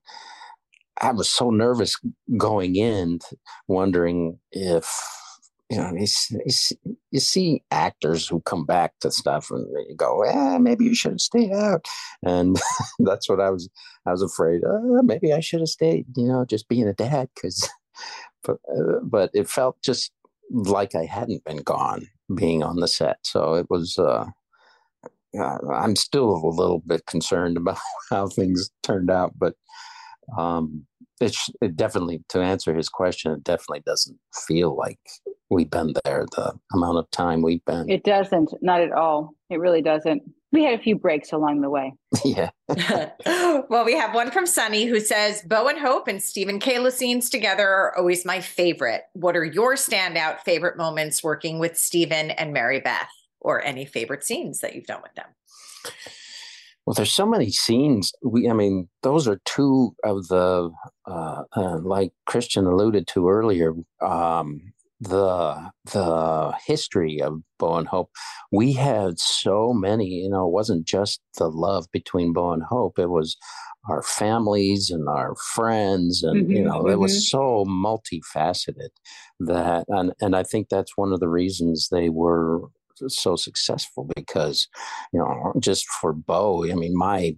Speaker 5: I was so nervous going in, wondering if, you know, you, you, you see actors who come back to stuff and you go, eh, maybe you should have stayed out. And that's what I was, I was afraid, oh, maybe I should have stayed, you know, just being a dad. Cause, but, uh, but it felt just like I hadn't been gone being on the set. So it was, uh, uh, I'm still a little bit concerned about how things turned out, but Um, it, it definitely, to answer his question, it definitely doesn't feel like we've been there, the amount of time we've been.
Speaker 6: It doesn't, not at all. It really doesn't. We had a few breaks along the way.
Speaker 5: Yeah.
Speaker 3: Well, we have one from Sunny who says, Bo and Hope and Steve and Kayla scenes together are always my favorite. What are your standout favorite moments working with Steven and Mary Beth, or any favorite scenes that you've done with them?
Speaker 5: Well, there's so many scenes. We, I mean, those are two of the, uh, uh, like Christian alluded to earlier, um, the the history of Bo and Hope. We had so many, you know, it wasn't just the love between Bo and Hope. It was our families and our friends. And, mm-hmm, you know, mm-hmm. it was so multifaceted that, and, and I think that's one of the reasons they were so successful, because, you know, just for Bo, I mean, my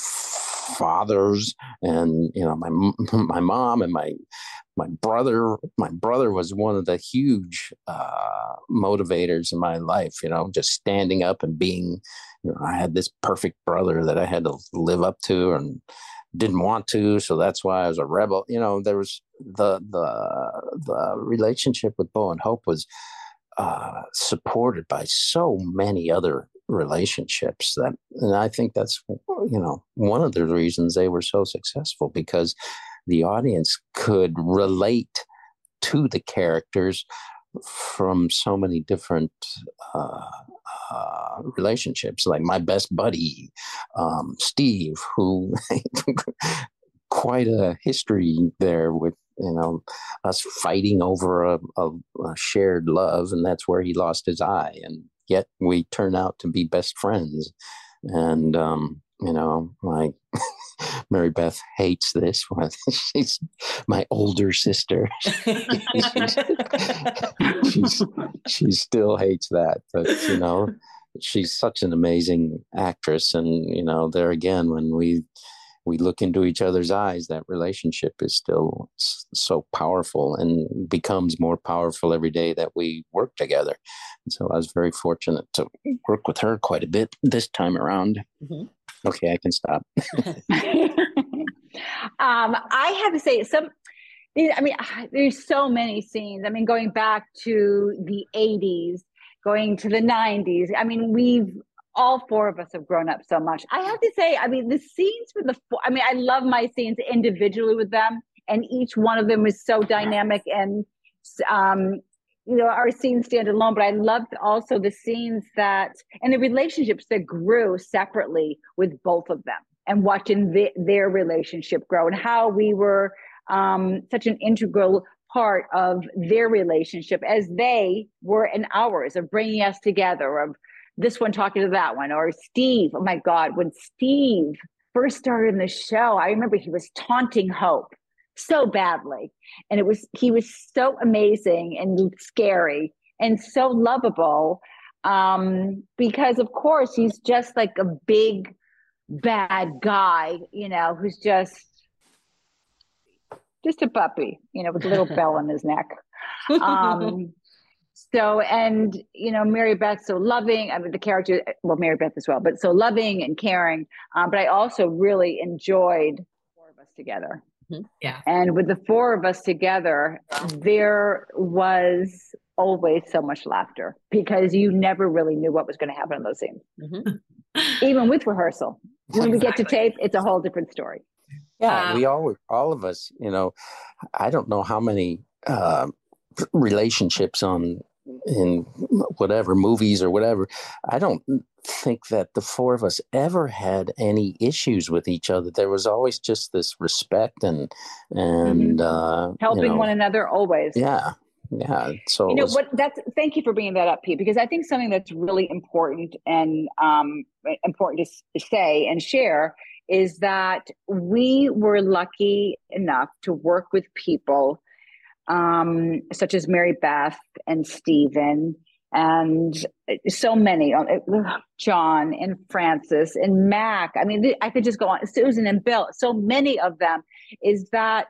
Speaker 5: fathers and, you know, my my mom and my my brother, my brother was one of the huge uh, motivators in my life, you know, just standing up and being, you know, I had this perfect brother that I had to live up to, and didn't want to, so that's why I was a rebel. You know, there was the the the relationship with Bo and Hope was uh, supported by so many other relationships that, and I think that's, you know, one of the reasons they were so successful, because the audience could relate to the characters from so many different uh, uh, relationships. Like my best buddy, um, Steve, who quite a history there with, you know, us fighting over a, a, a shared love, and that's where he lost his eye, and yet we turn out to be best friends. And um, you know, my Mary Beth hates this one. She's my older sister. she's, she still hates that, but you know, she's such an amazing actress. And you know, there again, when we we look into each other's eyes, that relationship is still so powerful and becomes more powerful every day that we work together. And so I was very fortunate to work with her quite a bit this time around. Mm-hmm. Okay, I can stop.
Speaker 6: um, I have to say, some, I mean, there's so many scenes. I mean, going back to the eighties, going to the nineties. I mean, we've, all four of us have grown up so much. I have to say, I mean, the scenes with the four, I mean, I love my scenes individually with them, and each one of them is so dynamic, and, um, you know, our scenes stand alone, but I loved also the scenes that, and the relationships that grew separately with both of them, and watching the, their relationship grow, and how we were um, such an integral part of their relationship as they were in ours, of bringing us together, of this one talking to that one, or Steve. Oh my God, when Steve first started in the show, I remember he was taunting Hope so badly. And it was, he was so amazing and scary and so lovable, um, because of course he's just like a big bad guy, you know, who's just, just a puppy, you know, with a little bell on his neck. Um, So, and, you know, Mary Beth, so loving, I mean, the character, well, Mary Beth as well, but so loving and caring. Um, but I also really enjoyed the four of us together.
Speaker 4: Mm-hmm. Yeah.
Speaker 6: And with the four of us together, there was always so much laughter, because you never really knew what was going to happen in those scenes. Mm-hmm. Even with rehearsal. When exactly. we get to tape, it's a whole different story.
Speaker 5: Yeah, um, we all, all of us, you know, I don't know how many uh, relationships on in whatever movies or whatever, I don't think that the four of us ever had any issues with each other. There was always just this respect and and mm-hmm. uh,
Speaker 6: helping
Speaker 5: you know,
Speaker 6: one another always.
Speaker 5: Yeah, yeah. So
Speaker 6: you know
Speaker 5: was,
Speaker 6: what? That's thank you for bringing that up, Pete, because I think something that's really important and um, important to say and share is that we were lucky enough to work with people um, such as Mary Beth and Stephen and so many, John and Francis and Mac. I mean, I could just go on, Susan and Bill, so many of them, is that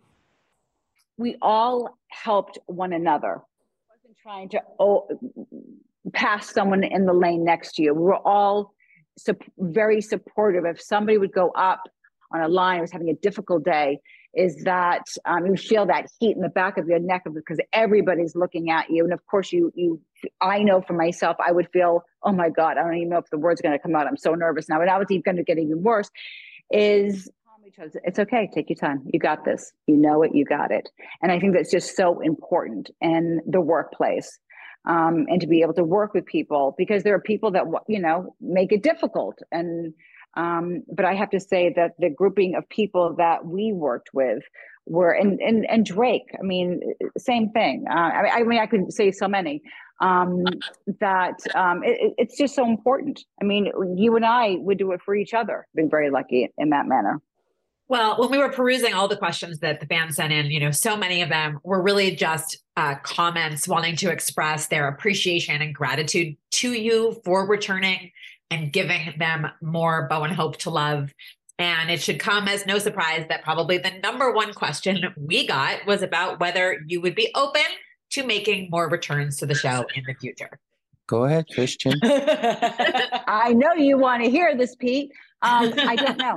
Speaker 6: we all helped one another. I wasn't trying to oh, pass someone in the lane next to you. We were all su- very supportive. If somebody would go up on a line, was having a difficult day, is that um, you feel that heat in the back of your neck because everybody's looking at you. And of course, you, you, I know for myself, I would feel, oh my God, I don't even know if the word's going to come out. I'm so nervous now. And now it's going to get even worse, is it's okay. Take your time. You got this. You know it. You got it. And I think that's just so important in the workplace. Um, and to be able to work with people, because there are people that, you know, make it difficult. And Um, but I have to say that the grouping of people that we worked with were, and and, and Drake, I mean, same thing. Uh, I, I mean, I could say so many, um, that um, it, it's just so important. I mean, you and I would do it for each other. Been very lucky in that manner.
Speaker 4: Well, when we were perusing all the questions that the fans sent in, you know, so many of them were really just uh, comments wanting to express their appreciation and gratitude to you for returning and giving them more Bo and Hope to love. And it should come as no surprise that probably the number one question we got was about whether you would be open to making more returns to the show in the future.
Speaker 5: Go ahead, Christian.
Speaker 6: I know you want to hear this, Pete. Um, I don't know. I,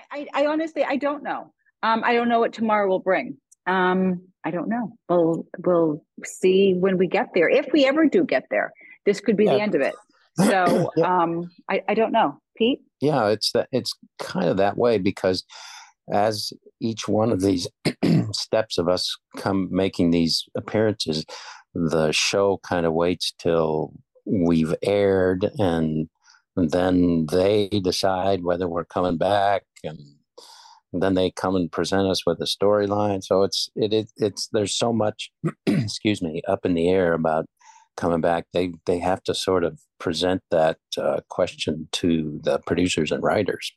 Speaker 6: I, I honestly, I don't know. Um, I don't know what tomorrow will bring. Um, I don't know. We'll we'll see when we get there. If we ever do get there, this could be yeah. the end of it. So yeah. um, I, I don't know, Pete.
Speaker 5: Yeah, it's that. It's kind of that way because as each one of these steps of us come making these appearances, the show kind of waits till we've aired, and then they decide whether we're coming back, and then they come and present us with a storyline. So it's it, it it's there's so much, excuse me, up in the air about coming back. They they have to sort of present that uh, question to the producers and writers.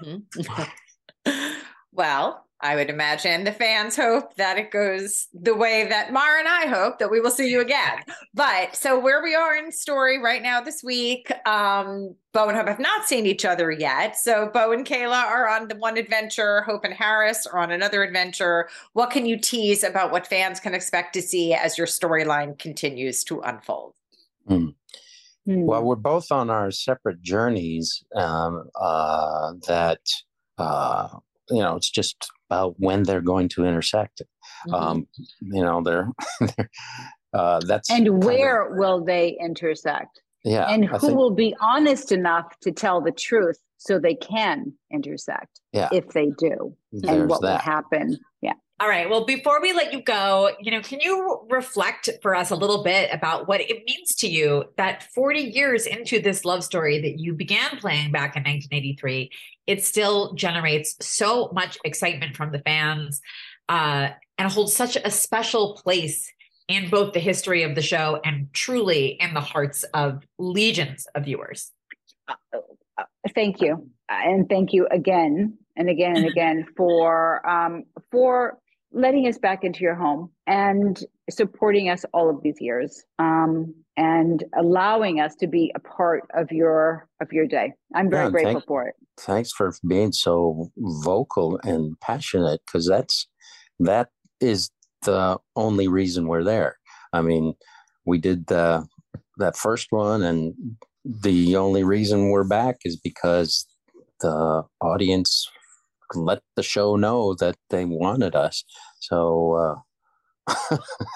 Speaker 3: Mm-hmm. Well, I would imagine the fans hope that it goes the way that Mara and I hope, that we will see you again. But so where we are in story right now this week, um, Bo and Hope have not seen each other yet. So Bo and Kayla are on the one adventure. Hope and Harris are on another adventure. What can you tease about what fans can expect to see as your storyline continues to unfold?
Speaker 5: Hmm. Hmm. Well, we're both on our separate journeys um, uh, that, uh, you know, it's just about when they're going to intersect. Mm-hmm. Um, you know, they're, they're uh, that's
Speaker 6: and where of, will they intersect?
Speaker 5: Yeah,
Speaker 6: and who think, will be honest enough to tell the truth so they can intersect? Yeah, if they do, and what that. will happen? Yeah.
Speaker 4: All right. Well, before we let you go, you know, can you reflect for us a little bit about what it means to you that forty years into this love story that you began playing back in nineteen eighty-three, it still generates so much excitement from the fans uh, and holds such a special place in both the history of the show and truly in the hearts of legions of viewers?
Speaker 6: Uh, uh, thank you. And thank you again and again and again for um, for letting us back into your home and supporting us all of these years um, and allowing us to be a part of your of your day. I'm very yeah, grateful thank, for it.
Speaker 5: Thanks for being so vocal and passionate, because that's that is the only reason we're there. I mean, we did the, that first one, and the only reason we're back is because the audience let the show know that they wanted us. So, uh,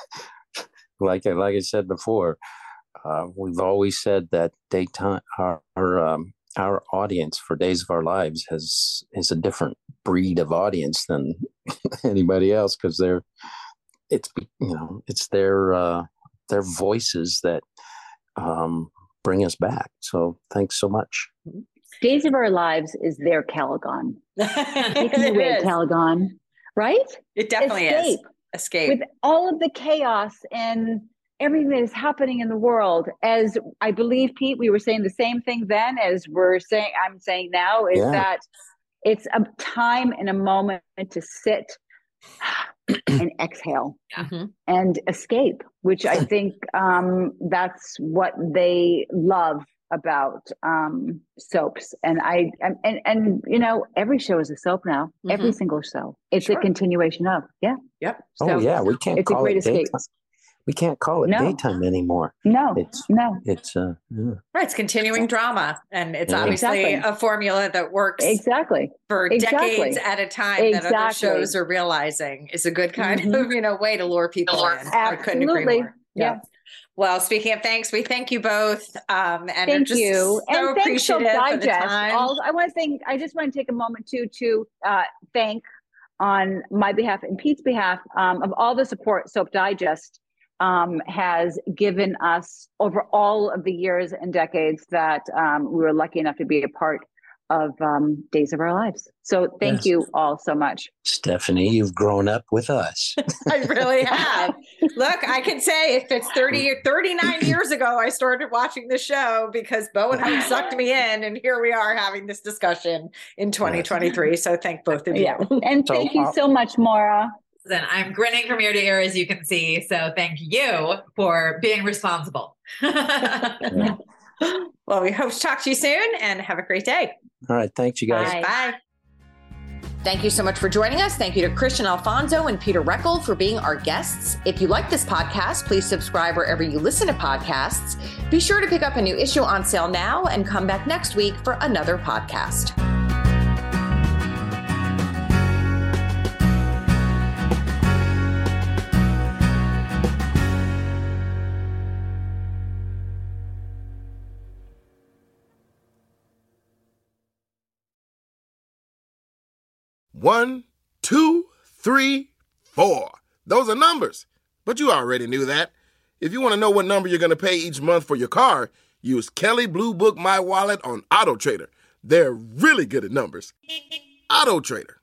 Speaker 5: like like I said before, uh, we've always said that daytime our our, um, our audience for Days of Our Lives has is a different breed of audience than anybody else, because they're it's you know it's their uh, their voices that um, bring us back. So thanks so much.
Speaker 6: Days of Our Lives is their Calgon. Take me away, Calgon. Right?
Speaker 3: It definitely Escape. is. Escape.
Speaker 6: With all of the chaos and everything that is happening in the world, as I believe, Pete, we were saying the same thing then as we're saying, I'm saying now, is yeah. that it's a time and a moment to sit and exhale mm-hmm. and escape, which I think um, that's what they love about um, soaps. And I, and, and, and, you know, every show is a soap now, mm-hmm. every single show. It's sure. a continuation of, yeah.
Speaker 3: Yep.
Speaker 5: So oh yeah. We can't
Speaker 6: it's
Speaker 5: call
Speaker 6: a great
Speaker 5: it
Speaker 6: escape.
Speaker 5: daytime. We can't call it no. daytime anymore.
Speaker 6: No,
Speaker 5: it's,
Speaker 6: no.
Speaker 5: It's, uh, yeah.
Speaker 3: right. It's continuing drama. And it's yeah. obviously exactly. a formula that works
Speaker 6: exactly
Speaker 3: for
Speaker 6: exactly.
Speaker 3: decades at a time exactly. that other shows are realizing is a good kind mm-hmm. of, you know, way to lure people in.
Speaker 6: Absolutely.
Speaker 3: I couldn't agree more.
Speaker 6: Yeah. yeah.
Speaker 3: Well, speaking of thanks, we thank you both. Um, and
Speaker 6: thank
Speaker 3: just
Speaker 6: you.
Speaker 3: So
Speaker 6: and thanks
Speaker 3: Soap
Speaker 6: Digest. All, I want to thank, I just want to take a moment too, to uh, thank on my behalf and Pete's behalf um, of all the support Soap Digest um, has given us over all of the years and decades that um, we were lucky enough to be a part of um, Days of Our Lives. So thank yes. you all so much.
Speaker 5: Stephanie, you've grown up with us.
Speaker 3: I really have. Look, I can say if it's thirty, thirty-nine years ago, I started watching the show because Bo and Hope sucked me in, and here we are having this discussion in twenty twenty-three. So thank both of you.
Speaker 6: Yeah. And thank so, you so much, Maura.
Speaker 4: And I'm grinning from ear to ear, as you can see. So thank you for being responsible.
Speaker 3: yeah. Well, we hope to talk to you soon and have a great day.
Speaker 5: All right. Thanks, you guys.
Speaker 3: Bye. Bye. Thank you so much for joining us. Thank you to Christian Alfonso and Peter Reckel for being our guests. If you like this podcast, please subscribe wherever you listen to podcasts. Be sure to pick up a new issue on sale now and come back next week for another podcast.
Speaker 7: One, two, three, four. Those are numbers. But you already knew that. If you want to know what number you're going to pay each month for your car, use Kelley Blue Book My Wallet on AutoTrader. They're really good at numbers. AutoTrader.